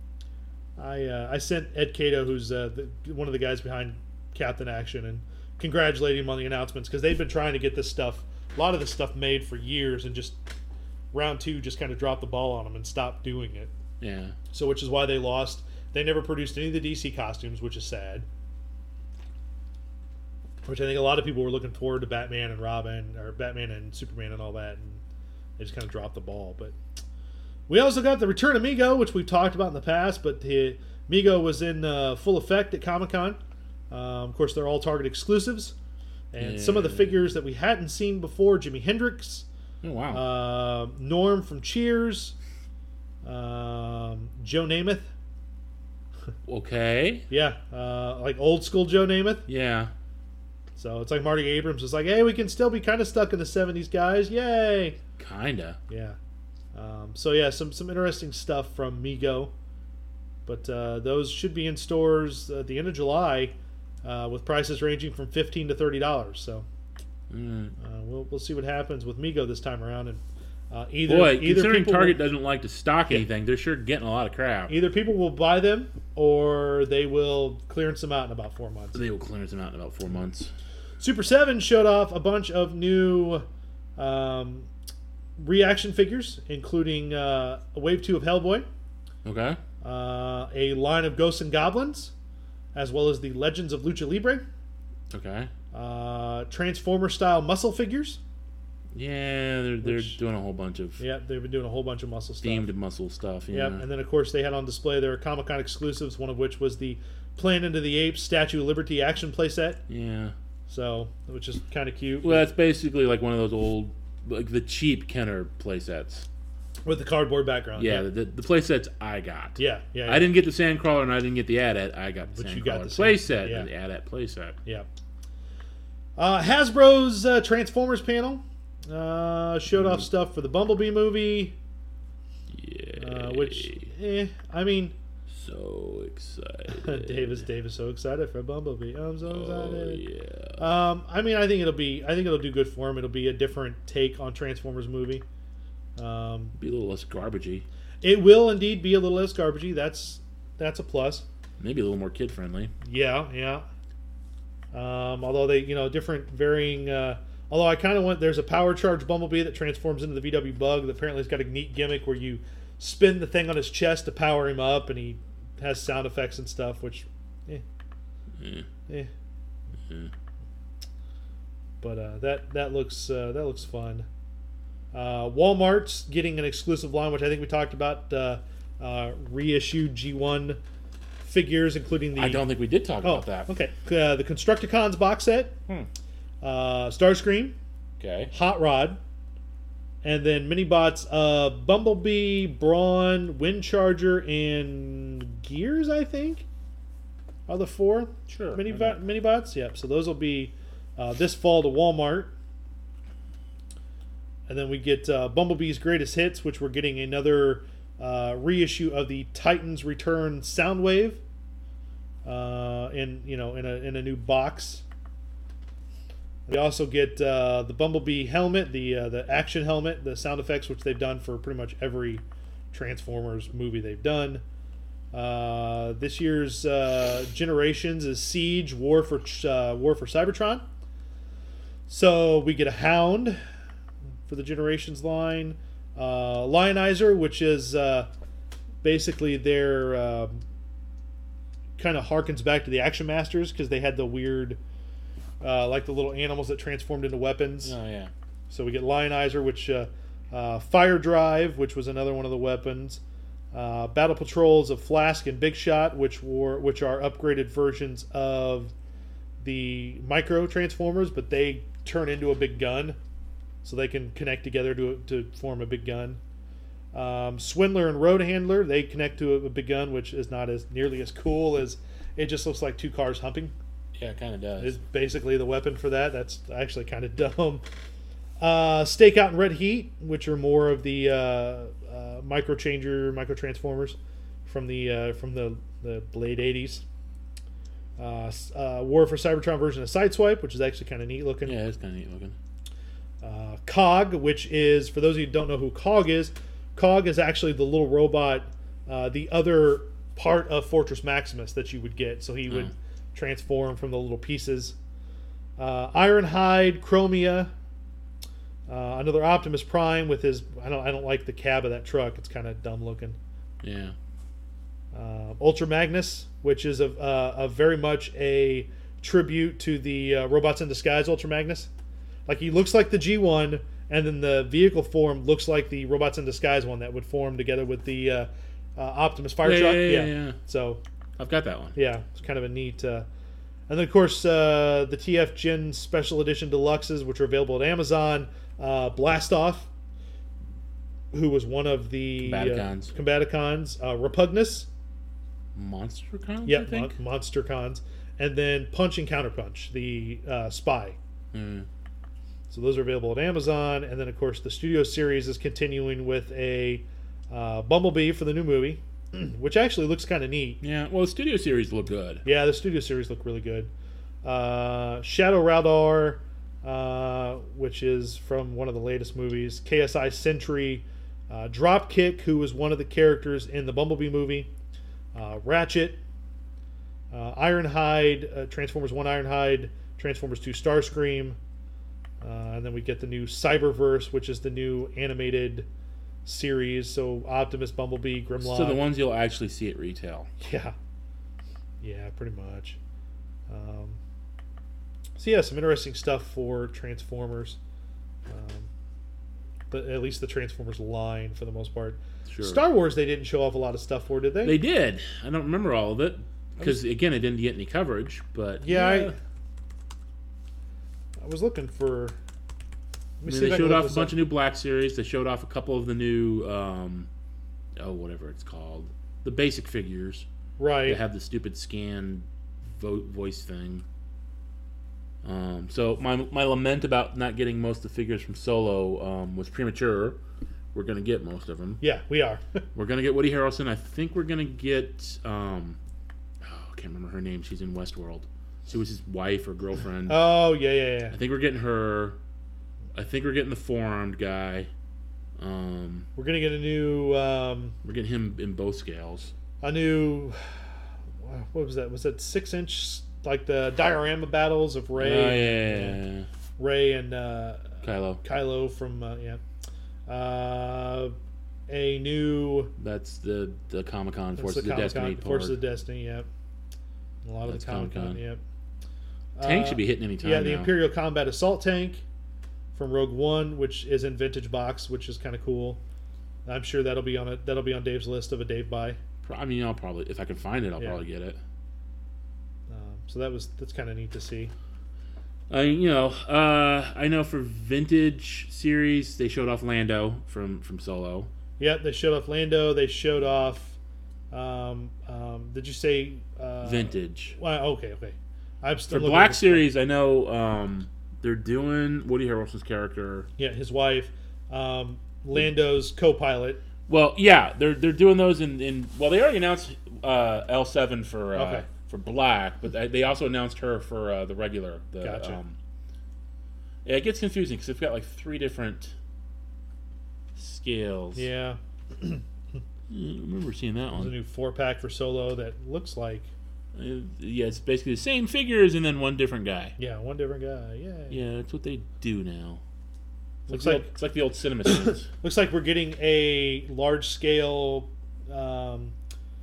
I uh, I sent Ed Cato, who's uh, the, one of the guys behind Captain Action, and congratulated him on the announcements because they've been trying to get this stuff, a lot of this stuff made for years, and just round two just kind of dropped the ball on them and stopped doing it. Yeah. So which is why they lost. They never produced any of the D C costumes, which is sad. Which I think a lot of people were looking forward to Batman and Robin, or Batman and Superman and all that, and they just kind of dropped the ball. But we also got the return of Mego, which we've talked about in the past, but the Mego was in uh, full effect at Comic-Con. Um, of course, they're all Target exclusives. And some of the Yeah. figures that we hadn't seen before, Jimi Hendrix, Oh, wow. uh, Norm from Cheers, um, Joe Namath. okay. Yeah, uh, like old school Joe Namath. Yeah. So it's like Marty Abrams is like, hey, we can still be kind of stuck in the seventies, guys. Yay! Kinda. Yeah. Um, so yeah, some some interesting stuff from Mego, but uh, those should be in stores at the end of July, uh, with prices ranging from fifteen to thirty dollars. So Mm. uh, we'll we'll see what happens with Mego this time around, and uh, either Boy, either considering people Target will, doesn't like to stock anything, they're sure getting a lot of crap. either people will buy them or they will clearance them out in about four months. They will clearance them out in about four months. Super seven showed off a bunch of new um, reaction figures, including uh, a Wave two of Hellboy, Okay. uh, a line of Ghosts and Goblins, as well as the Legends of Lucha Libre, Okay. uh, Transformer-style muscle figures. Yeah, they're they're Which- doing a whole bunch of Yeah, they've been doing a whole bunch of muscle stuff. themed muscle stuff. Yeah. Yep, and then of course they had on display their Comic-Con exclusives, one of which was the Planet of the Apes Statue of Liberty action playset. yeah. So, which is kind of cute. Well, that's basically like one of those old, like the cheap Kenner playsets. With the cardboard background. Yeah, the, the playsets I got. Yeah, yeah, yeah. I didn't get the Sandcrawler and I didn't get the AT-AT. I got the But Sandcrawler you got the playset yeah. and the AT-AT playset. Yeah. Uh, Hasbro's uh, Transformers panel uh, showed off stuff for the Bumblebee movie. Yeah. Uh, which, eh, I mean, so excited. Dave is Dave is so excited for Bumblebee. I'm so excited. Oh yeah. Um, I mean, I think it'll be, I think it'll do good for him. It'll be a different take on Transformers movie. Um, Be a little less garbagey. it will indeed be a little less garbagey. That's that's a plus. Maybe a little more kid friendly. Yeah, yeah. Um, although they, you know, different varying. Uh, although I kind of want, there's a power charge Bumblebee that transforms into the V W Bug that apparently has got a neat gimmick where you spin the thing on his chest to power him up, and he has sound effects and stuff. Which, eh, Yeah. eh. Yeah. But uh, that that looks uh, that looks fun. Uh, Walmart's getting an exclusive line, which I think we talked about. Uh, uh, reissued G one figures, including the. I don't think we did talk Oh, about that. okay. Uh, the Constructicons box set, Hmm. uh, Starscream, Okay. Hot Rod, and then mini bots uh, Bumblebee, Brawn, Windcharger, and Gears. I think are the four Sure. mini why bot, not? mini bots. Yep. So those will be uh, this fall to Walmart. And then we get uh, Bumblebee's Greatest Hits, which we're getting another uh, reissue of the Titans Return Soundwave, uh, in you know in a in a new box. We also get uh, the Bumblebee helmet, the uh, the action helmet, the sound effects, which they've done for pretty much every Transformers movie they've done. Uh, this year's uh, Generations is Siege, War for uh, War for Cybertron. So we get a Hound for the Generations line, uh, Lionizer, which is uh, basically their um, kind of harkens back to the Action Masters because they had the weird, uh, like the little animals that transformed into weapons. Oh yeah. So we get Lionizer, which uh, uh, Fire Drive, which was another one of the weapons. Uh, Battle Patrols of Flask and Big Shot, which were which are upgraded versions of the Micro Transformers, but they turn into a big gun, so they can connect together to to form a big gun. Um, Swindler and Road Handler, they connect to a, a big gun, which is not as nearly as cool as it just looks like two cars humping. Yeah, it kind of does. Is basically the weapon for that. That's actually kind of dumb. Uh, Stakeout and Red Heat, which are more of the uh, uh, micro changer, micro transformers from the uh, from the the late eighties. Uh, uh, War for Cybertron version of Sideswipe, which is actually kind of neat looking. Yeah, it's kind of neat looking. Uh, Cog, which is, for those of you who don't know who Cog is, Cog is actually the little robot, uh, the other part of Fortress Maximus that you would get. So he would Oh. transform from the little pieces. Uh, Ironhide, Chromia, uh, another Optimus Prime with his. I don't. I don't like the cab of that truck. It's kind of dumb looking. Yeah. Uh, Ultra Magnus, which is a, uh, a very much a tribute to the uh, Robots in Disguise Ultra Magnus. Like he looks like the G one, and then the vehicle form looks like the Robots in Disguise one that would form together with the uh, uh, Optimus fire Yeah, truck. yeah, yeah, yeah. So I've got that one. yeah, it's kind of a neat. Uh, and then of course uh, the T F Gen Special Edition Deluxes, which are available at Amazon. Uh, Blastoff, who was one of the Combaticons. uh, Combaticons. Uh, Repugnus. Monster Cons, Yeah, I think. Mon- Monster Cons, and then Punch and Counterpunch, the uh, Spy. Mm. So those are available at Amazon, and then of course the Studio Series is continuing with a uh, Bumblebee for the new movie, which actually looks kind of neat. Yeah, well, the Studio Series look good. Yeah, the Studio Series look really good. Uh, Shadow Radar, uh, which is from one of the latest movies. K S I Sentry, uh, Dropkick, who was one of the characters in the Bumblebee movie. Uh, Ratchet, uh, Ironhide, uh, Transformers one Ironhide, Transformers two Starscream, uh, and then we get the new Cyberverse, which is the new animated series. So Optimus, Bumblebee, Grimlock. So the ones you'll actually see at retail. Yeah, yeah, pretty much. Um, so yeah, some interesting stuff for Transformers, um, but at least the Transformers line for the most part. Sure. Star Wars, they didn't show off a lot of stuff for, did they? They did. I don't remember all of it because again, it didn't get any coverage. But Yeah, I- I was looking for. Let me I mean, see they if I can showed look off a this bunch up. of new Black Series. They showed off a couple of the new, um, oh, whatever it's called, the basic figures. Right. They have the stupid scan vo- voice thing. Um, so my my lament about not getting most of the figures from Solo um, was premature. We're gonna get most of them. Yeah, we are. We're gonna get Woody Harrelson. I think we're gonna get. Um, oh, I can't remember her name. She's in Westworld. She was his wife or girlfriend. Oh yeah, yeah, yeah. I think we're getting her. I think we're getting the four-armed guy. Um, We're gonna get a new, um, we're getting him in both scales. a new. What was that? Was that six inch like the diorama battles of Ray? Oh yeah, yeah, yeah. Ray and uh, Kylo. Kylo from uh, yeah. Uh, a new That's the the Comic Con that's Forces the of Destiny Comic-Con, Forces part. of Destiny. Yep. A lot That's of the Comic Con. Comic-Con. Yep. Tank Uh, should be hitting any time Yeah, the now. Imperial Combat Assault Tank from Rogue One, which is in vintage box, which is kind of cool. I'm sure that'll be on it. That'll be on Dave's list of a Dave buy. Pro- I mean, I'll probably if I can find it, I'll Yeah. probably get it. Um, so that was that's kind of neat to see. I you know uh, I know for vintage series they showed off Lando from from Solo. Yeah, they showed off Lando. They showed off. Um, um, did you say uh, Vintage Well, okay, okay. I'm for still looking Black at- Series. I know um, they're doing Woody Harrelson's character. Yeah, his wife, um, Lando's co-pilot. Well, yeah, they're they're doing those in, in well they already announced uh, L seven for uh, Okay. for Black, but they- they also announced her for uh, the regular. The, Gotcha. Um, yeah, it gets confusing because they've got like three different scales. Yeah, I remember seeing that there's a one. new four pack for Solo that looks like Uh, yeah, it's basically the same figures and then one different guy. yeah, one different guy. Yeah, Yeah, that's what they do now. It's Looks like, the like- old, it's like the old cinema scenes. Looks like we're getting a large scale. Um,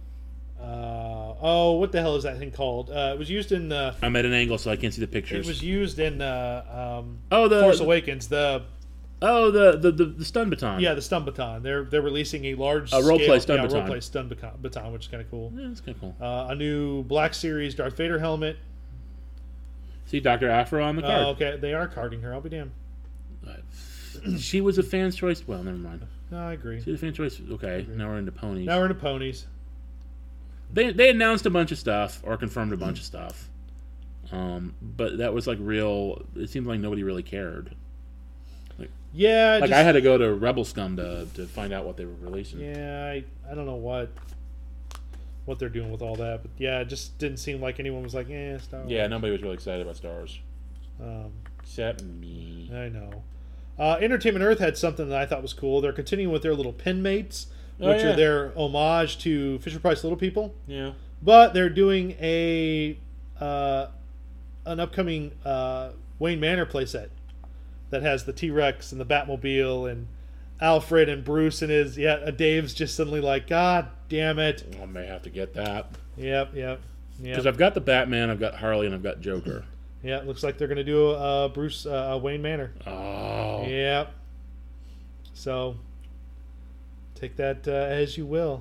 uh, oh, what the hell is that thing called? Uh, it was used in. Uh, I'm at an angle, so I can't see the it pictures. was used in uh, um, oh, the Force Awakens. The oh the, the the the stun baton. yeah, the stun baton. They're they're releasing a large A role-play scale- stun yeah, baton. role play stun baton, baton, which is kind of cool. yeah, that's kind of cool. Uh, a new Black Series Darth Vader helmet. See Doctor Afro on the card. Oh, okay, they are carding her. I'll be damned. She was a fan's choice. Well, never mind. No, I agree. She was a fan's choice. Okay, now we're into ponies. Now we're into ponies. They they announced a bunch of stuff or confirmed a bunch of stuff, um, but that was like real. It seemed like nobody really cared. Yeah, Like just- I had to go to Rebel Scum to to find out what they were releasing. Yeah, I, I don't know what what they're doing with all that, but yeah, it just didn't seem like anyone was like, eh, Star Wars. Yeah, nobody was really excited about Star Wars Um, except me. I know. Uh, Entertainment Earth had something that I thought was cool. They're continuing with their little pin mates, Oh, which yeah. are their homage to Fisher Price Little People, Yeah. but they're doing a uh, an upcoming uh, Wayne Manor playset that has the T-Rex and the Batmobile and Alfred and Bruce and his yeah. uh, Dave's just suddenly like, God damn it! I may have to get that Yep, yep, because yep. I've got the Batman, I've got Harley, and I've got Joker. Yeah, it looks like they're gonna do a uh, Bruce uh, Wayne Manor. Oh. Yep. So take that uh, as you will.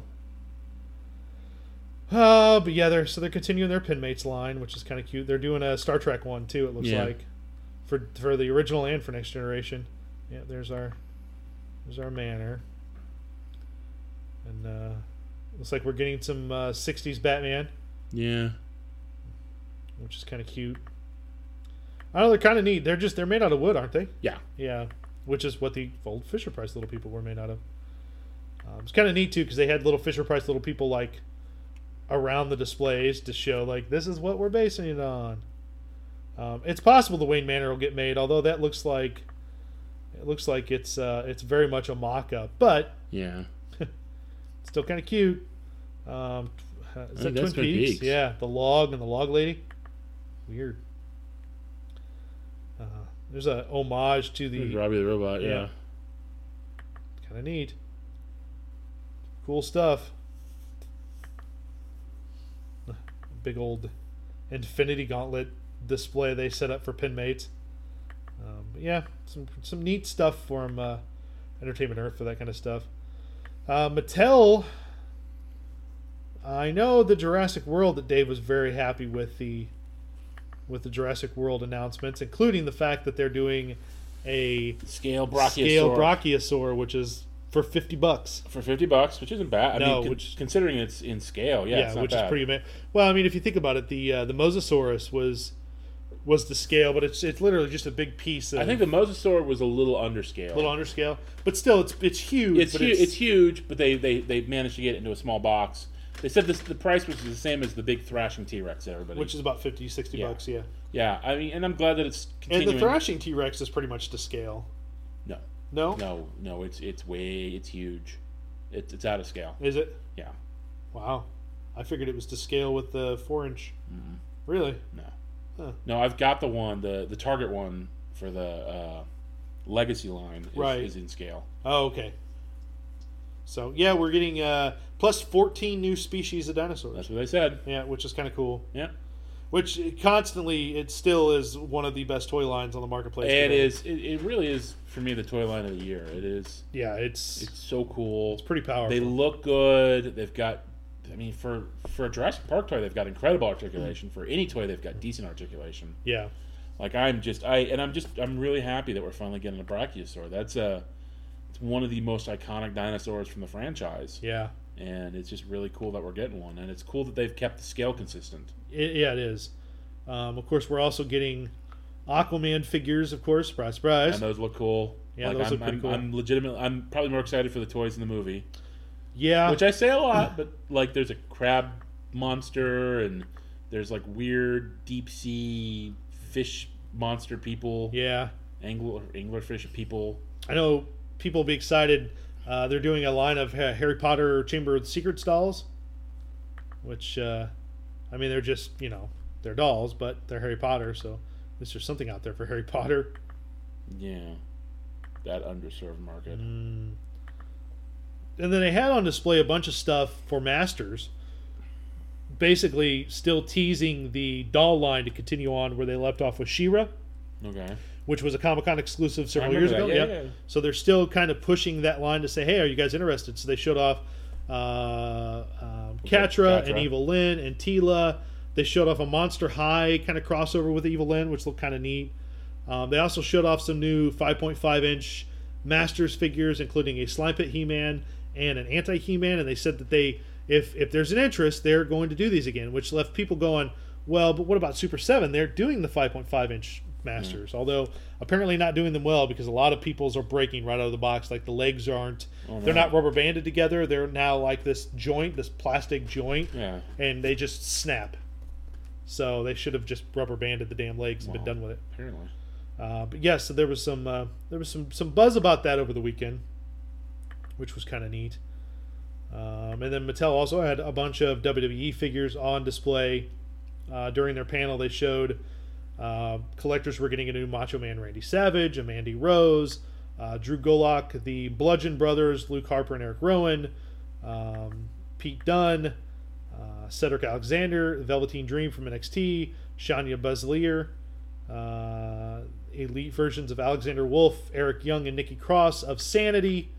Uh, but yeah, they're so they're continuing their Pinmates line, which is kind of cute. They're doing a Star Trek one too. It looks Yeah. like for for the original and for Next Generation. Yeah, there's our there's our Manor, and uh, looks like we're getting some uh, sixties Batman, Yeah. which is kind of cute. I know they're kind of neat. They're just they're made out of wood, aren't they? Yeah. Yeah, which is what the old Fisher Price Little People were made out of. Um, it's kind of neat too because they had little Fisher Price Little People like around the displays to show like this is what we're basing it on. Um, it's possible the Wayne Manor will get made, although that looks like it looks like it's uh, it's very much a mock-up, but Yeah. it's still kind of cute. Um, uh, is I that think Twin that's Twin Peaks? Peaks. Yeah, the log and the log lady. Weird. Uh, there's a homage to the Robbie the Robot. Yeah. Yeah. kind of neat. Cool stuff. Big old Infinity Gauntlet display they set up for Pinmates. Um, but yeah, some some neat stuff from uh, Entertainment Earth for that kind of stuff. Uh, Mattel. I know the Jurassic World that Dave was very happy with the with the Jurassic World announcements, including the fact that they're doing a Scale Brachiosaur. scale Brachiosaur, which is for fifty bucks. For fifty bucks, which isn't bad. I No, mean, con- which- considering it's in scale, yeah, Yeah, it's not which bad. is pretty amazing. Well, I mean, if you think about it, the uh, the Mosasaurus was was the scale, but it's it's literally just a big piece of I think the Mosasaur was a little underscale. little underscale, but still, it's it's huge. It's, but hu- it's, it's huge, but they, they, they managed to get it into a small box. They said this the price was the same as the big thrashing T-Rex that everybody. which is about fifty, sixty Yeah. bucks, yeah. yeah, I mean, and I'm glad that it's And continuing. the thrashing T-Rex is pretty much to scale. no, No, no, no, it's it's way it's huge. It's it's out of scale. is it? Yeah, Wow, I figured it was to scale with the four inch. Really? no, Huh. no. I've got the one, the the Target one for the uh, Legacy line is, Right. is in scale. Oh, okay. So yeah, we're getting uh, plus fourteen new species of dinosaurs. That's what they said. Yeah, which is kind of cool. Yeah, Which constantly, it still is one of the best toy lines on the marketplace. it today. is. It, it really is for me the toy line of the year. It is. Yeah, it's It's so cool. it's pretty powerful. They look good. They've got, I mean, for for a Jurassic Park toy, they've got incredible articulation. For any toy, they've got decent articulation. yeah, Like I'm just, I and I'm just, I'm really happy that we're finally getting a Brachiosaur. That's a, it's one of the most iconic dinosaurs from the franchise, yeah, and it's just really cool that we're getting one. And it's cool that they've kept the scale consistent. it, yeah, it is. Um, of course, we're also getting Aquaman figures. Of course, surprise, surprise. And those look cool. Yeah, like those I'm, look pretty I'm, cool. I'm legitimately, I'm probably more excited for the toys in the movie. Yeah, Which I say a lot, but like there's a crab monster and there's like weird deep sea fish monster people, yeah. angler anglerfish people. I know people will be excited. Uh, they're doing a line of uh, Harry Potter Chamber of Secrets dolls, which uh, I mean, they're just you know they're dolls, but they're Harry Potter, so at least there's something out there for Harry Potter. Yeah, that underserved market. Mm. And then they had on display a bunch of stuff for Masters, basically still teasing the doll line to continue on where they left off with She-Ra, Okay, which was a Comic-Con exclusive several I years remember ago. that. Yeah, Yep. yeah. So they're still kind of pushing that line to say, hey, are you guys interested? So they showed off uh, um, Catra Catra. and Evil Lyn and Tila. They showed off a Monster High kind of crossover with Evil Lyn, which looked kind of neat. Um, they also showed off some new five point five inch Masters figures, including a Slime Pit He-Man and an Anti-He-Man, and they said that they, if if there's an interest, they're going to do these again, which left people going, well, but what about Super seven? They're doing the five point five inch Masters, although apparently not doing them well because a lot of people's are breaking right out of the box. Like the legs aren't, Oh, they're no. not rubber banded together. They're now like this joint, this plastic joint, Yeah, and they just snap. So they should have just rubber banded the damn legs and Wow. been done with it. apparently. Uh, but yes, so there was some uh, there was some some buzz about that over the weekend, which was kind of neat. Um, and then Mattel also had a bunch of W W E figures on display uh, during their panel. They showed uh, collectors were getting a new Macho Man Randy Savage, a Mandy Rose, uh, Drew Gulak, the Bludgeon Brothers, Luke Harper and Eric Rowan, um, Pete Dunne, uh, Cedric Alexander, Velveteen Dream from N X T, Shania Baszler, uh, elite versions of Alexander Wolf, Eric Young, and Nikki Cross of Sanity.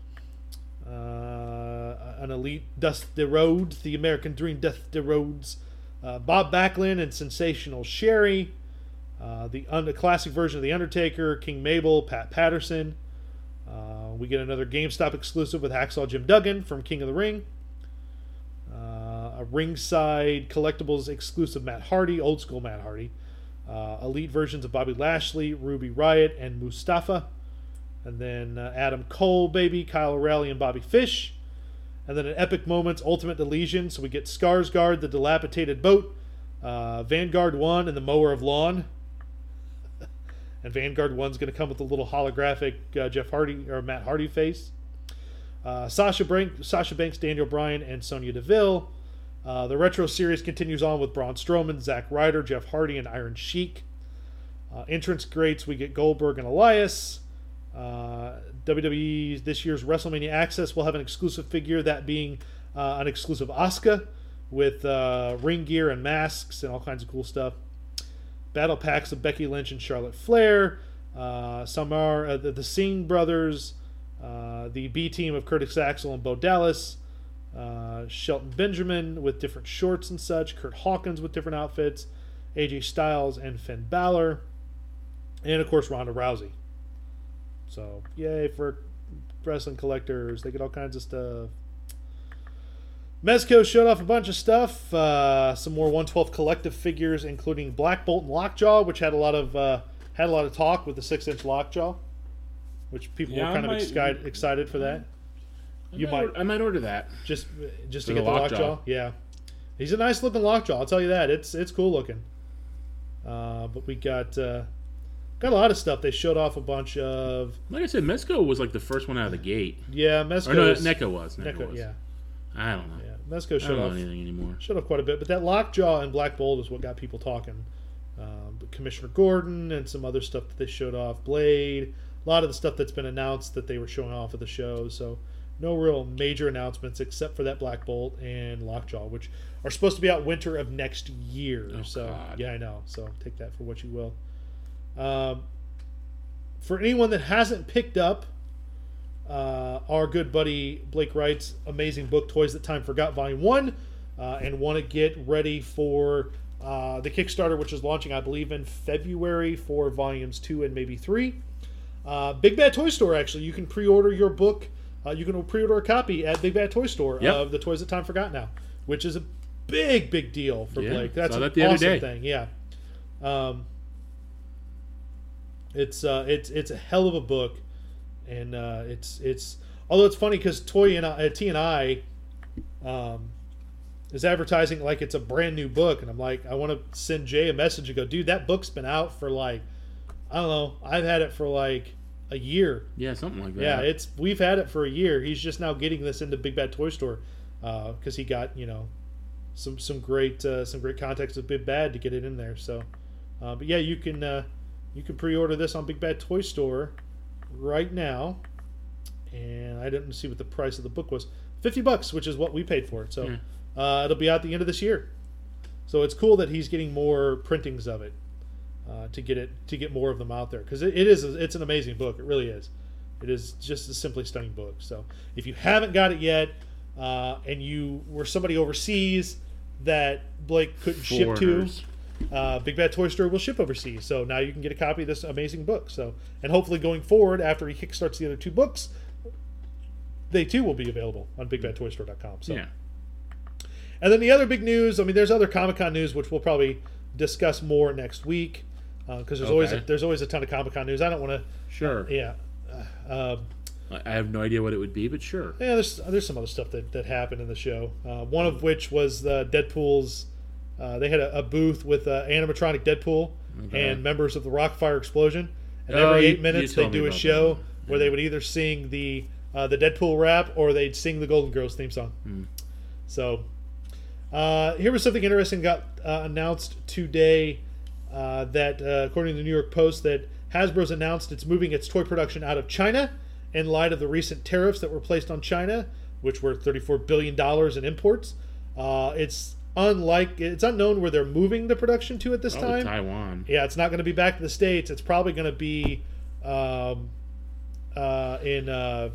Uh, an elite Dusty Rhodes, the American Dream Dusty Rhodes, uh, Bob Backlund, and Sensational Sherry. Uh, the, un- the classic version of The Undertaker, King Mabel, Pat Patterson. Uh, we get another GameStop exclusive with Hacksaw Jim Duggan from King of the Ring. Uh, a ringside collectibles exclusive Matt Hardy, old school Matt Hardy. Uh, elite versions of Bobby Lashley, Ruby Riott, and Mustafa. And then uh, Adam Cole, baby, Kyle O'Reilly, and Bobby Fish. And then an Epic Moments Ultimate Deletion. So we get Skarsgård, the dilapidated boat, uh, Vanguard one, and the mower of lawn. And Vanguard one's going to come with a little holographic uh, Jeff Hardy or Matt Hardy face. Uh, Sasha, Bank, Sasha Banks, Daniel Bryan, and Sonya Deville. Uh, the retro series continues on with Braun Strowman, Zack Ryder, Jeff Hardy, and Iron Sheik. Uh, entrance greats, we get Goldberg and Elias. Uh, W W E this year's WrestleMania Access will have an exclusive figure, that being uh, an exclusive Asuka with uh, ring gear and masks and all kinds of cool stuff. Battle packs of Becky Lynch and Charlotte Flair. Uh, Samar, uh, the, the Singh brothers. Uh, the B team of Curtis Axel and Bo Dallas. Uh, Shelton Benjamin with different shorts and such. Kurt Hawkins with different outfits. A J Styles and Finn Balor, and of course Ronda Rousey. So yay for wrestling collectors. They get all kinds of stuff. Mezco showed off a bunch of stuff. Uh, some more one twelfth collective figures, including Black Bolt and Lockjaw, which had a lot of uh, had a lot of talk with the six inch Lockjaw, which people Yeah, were kind I of might- excited excited for that. I You might, might- or- I might order that. Just just to For get the the Lockjaw. Lockjaw. Yeah, he's a nice looking Lockjaw. I'll tell you that. It's it's cool looking. Uh, but we got uh, got a lot of stuff. They showed off a bunch of Like I said, Mezco was like the first one out of the gate. yeah. Mezco Or no, Neko was. Neko, Neko, was. yeah, I don't know. yeah. Mezco I don't showed know off anything anymore. showed off quite a bit. But that Lockjaw and Black Bolt is what got people talking. Um, but Commissioner Gordon and some other stuff that they showed off. Blade, a lot of the stuff that's been announced that they were showing off at the show. So no real major announcements except for that Black Bolt and Lockjaw, which are supposed to be out winter of next year. Oh, so God. yeah, I know. So take that for what you will. Um, for anyone that hasn't picked up uh, our good buddy Blake Wright's amazing book, Toys That Time Forgot, Volume one, uh, and want to get ready for uh, the Kickstarter, which is launching, I believe, in February for Volumes two and maybe three. Uh, Big Bad Toy Store, actually. You can pre-order your book. Uh, you can pre-order a copy at Big Bad Toy Store Yep. of the Toys That Time Forgot now, which is a big, big deal for Yeah, Blake. That's saw an that the other awesome day. thing. Yeah. Um, it's uh, it's it's a hell of a book, and uh, it's it's although it's funny because Toy and I, uh, T and I um, is advertising like it's a brand new book, and I'm like, I want to send Jay a message and go, dude, that book's been out for like, I don't know, I've had it for like a year. Yeah, something like that. Yeah, it's we've had it for a year. He's just now getting this into Big Bad Toy Store because he got you know some some great uh, some great contacts with Big Bad to get it in there. So, uh, but yeah, you can uh, you can pre-order this on Big Bad Toy Store right now, and I didn't see what the price of the book was. Fifty bucks, which is what we paid for it. So Yeah. uh, it'll be out the end of this year. So it's cool that he's getting more printings of it. Uh, to get it to get more of them out there because it, it is it's an amazing book. It really is. It is just a simply stunning book. So if you haven't got it yet, uh, and you were somebody overseas that Blake couldn't ship to, Foreigners. uh, Big Bad Toy Store will ship overseas. So now you can get a copy of this amazing book. So and hopefully going forward after he kickstarts the other two books, they too will be available on big bad toy store dot com. So Yeah. and then the other big news. I mean, there's other Comic-Con news which we'll probably discuss more next week. Because there's always a, Okay. there's always a ton of Comic Con news. I don't want to. Sure. Yeah. Uh, um, I I have no idea what it would be, but sure. yeah. There's there's some other stuff that, that happened in the show. Uh, one of which was the Deadpool's. Uh, they had a, a booth with uh, animatronic Deadpool Okay. and members of the Rockfire Explosion. And Oh, every you- eight minutes you they told me do a about show that. where they would either sing the uh, the Deadpool rap or they'd sing the Golden Girls theme song. Hmm. So uh, here was something interesting got uh, announced today. Uh, that uh, according to the New York Post, that Hasbro's announced it's moving its toy production out of China in light of the recent tariffs that were placed on China, which were thirty-four billion dollars in imports. Uh, it's unlike it's unknown where they're moving the production to at this Oh, to time. Taiwan. Yeah, it's not going to be back to the States. It's probably going to be um, uh, in uh,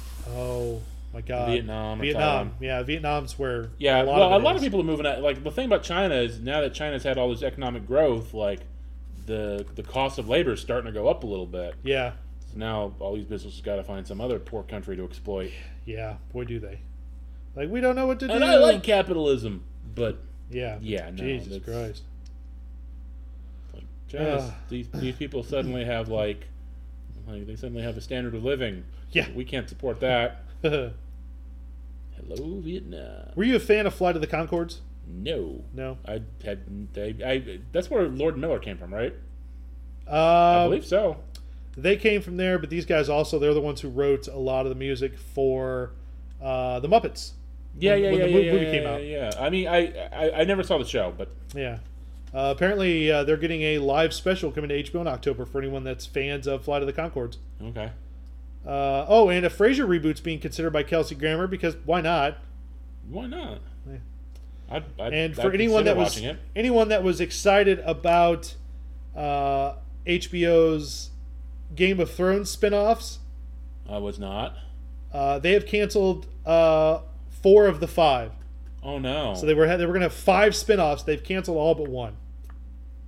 oh my god, Vietnam or Vietnam. Taiwan. Yeah, Vietnam's where Yeah, a lot well, of a it lot is. of people are moving out. Like the thing about China is now that China's had all this economic growth, like the the cost of labor is starting to go up a little bit. Yeah, So now all these businesses got to find some other poor country to exploit. yeah, boy do they. Like we don't know what to And do. I like capitalism, but Yeah. yeah, no, Jesus that's- Christ. like China's, Ugh. these these people suddenly have like like they suddenly have a standard of living. Yeah. We can't support that. Were Hello, Vietnam. you a fan of Flight of the Conchords? No, No. I had I, I that's where Lord Miller came from, right? I Uh, believe so. they came from there, but these guys also, they're the ones who wrote a lot of the music for uh, the Muppets. Yeah, when- yeah, when yeah, the yeah, mo- yeah, movie yeah, came yeah, out. yeah. I mean, I, I I never saw the show, but Yeah. Uh, apparently, uh, they're getting a live special coming to H B O in October for anyone that's fans of Flight of the Conchords. okay. Uh, oh, and a Frasier reboot's being considered by Kelsey Grammer because why not? Why not? Yeah. I'd, I'd, And I'd for anyone that consider was watching it. anyone that was excited about uh, H B O's Game of Thrones spin-offs, I was not. uh, they have canceled uh, four of the five. Oh no. So they were they were going to have five spin-offs. They've canceled all but one.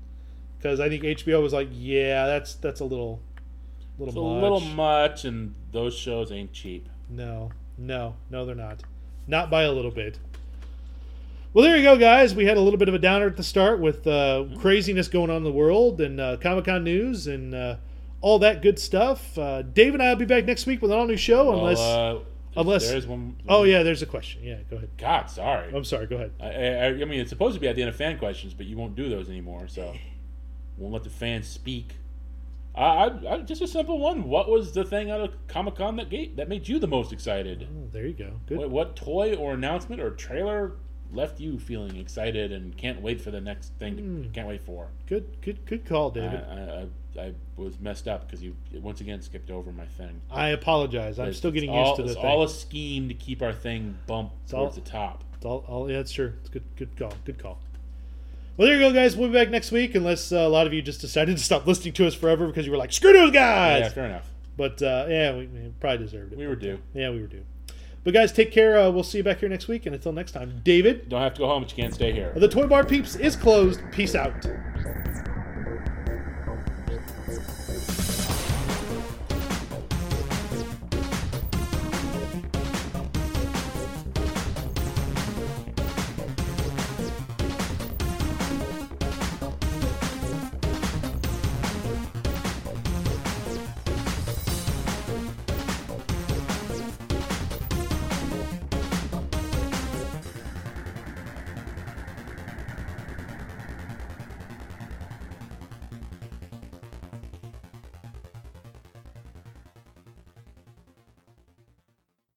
because I think H B O was like, yeah, that's that's a little, little It's a much. little much, and those shows ain't cheap. No, no, no, they're not. Not by a little bit. Well, there you go, guys. We had a little bit of a downer at the start with uh, craziness going on in the world and uh, Comic-Con news and uh, all that good stuff. Uh, Dave and I will be back next week with an all-new show, Well, unless... uh, unless there's one, oh, yeah, there's a question. Yeah, go ahead. God, sorry. I'm sorry, go ahead. I, I, I mean, it's supposed to be at the end of fan questions, but you won't do those anymore, so won't let the fans speak. I, I, I just a simple one. What was the thing out of Comic-Con that gate that made you the most excited? Oh, there you go. Good. What, what toy or announcement or trailer left you feeling excited and can't wait for the next thing? To, Mm. Can't wait for. Good, good, good call, David. I, I, I, I was messed up because you once again skipped over my thing. I apologize. I'm It's- still getting it's all, used to the It's thing. all a scheme to keep our thing bumped It's towards all- the top. It's all, all, yeah, that's true. It's good, good call. Good call. Well, there you go, guys. We'll be back next week, unless uh, a lot of you just decided to stop listening to us forever because you were like, "Screw those guys." Yeah, fair enough. But uh, yeah, we, we probably deserved it. We were due. Yeah, we were due. But guys, take care. Uh, we'll see you back here next week, and until next time, David, Don't have to go home, but you can't stay here. the Toy Bar Peeps is closed. Peace out.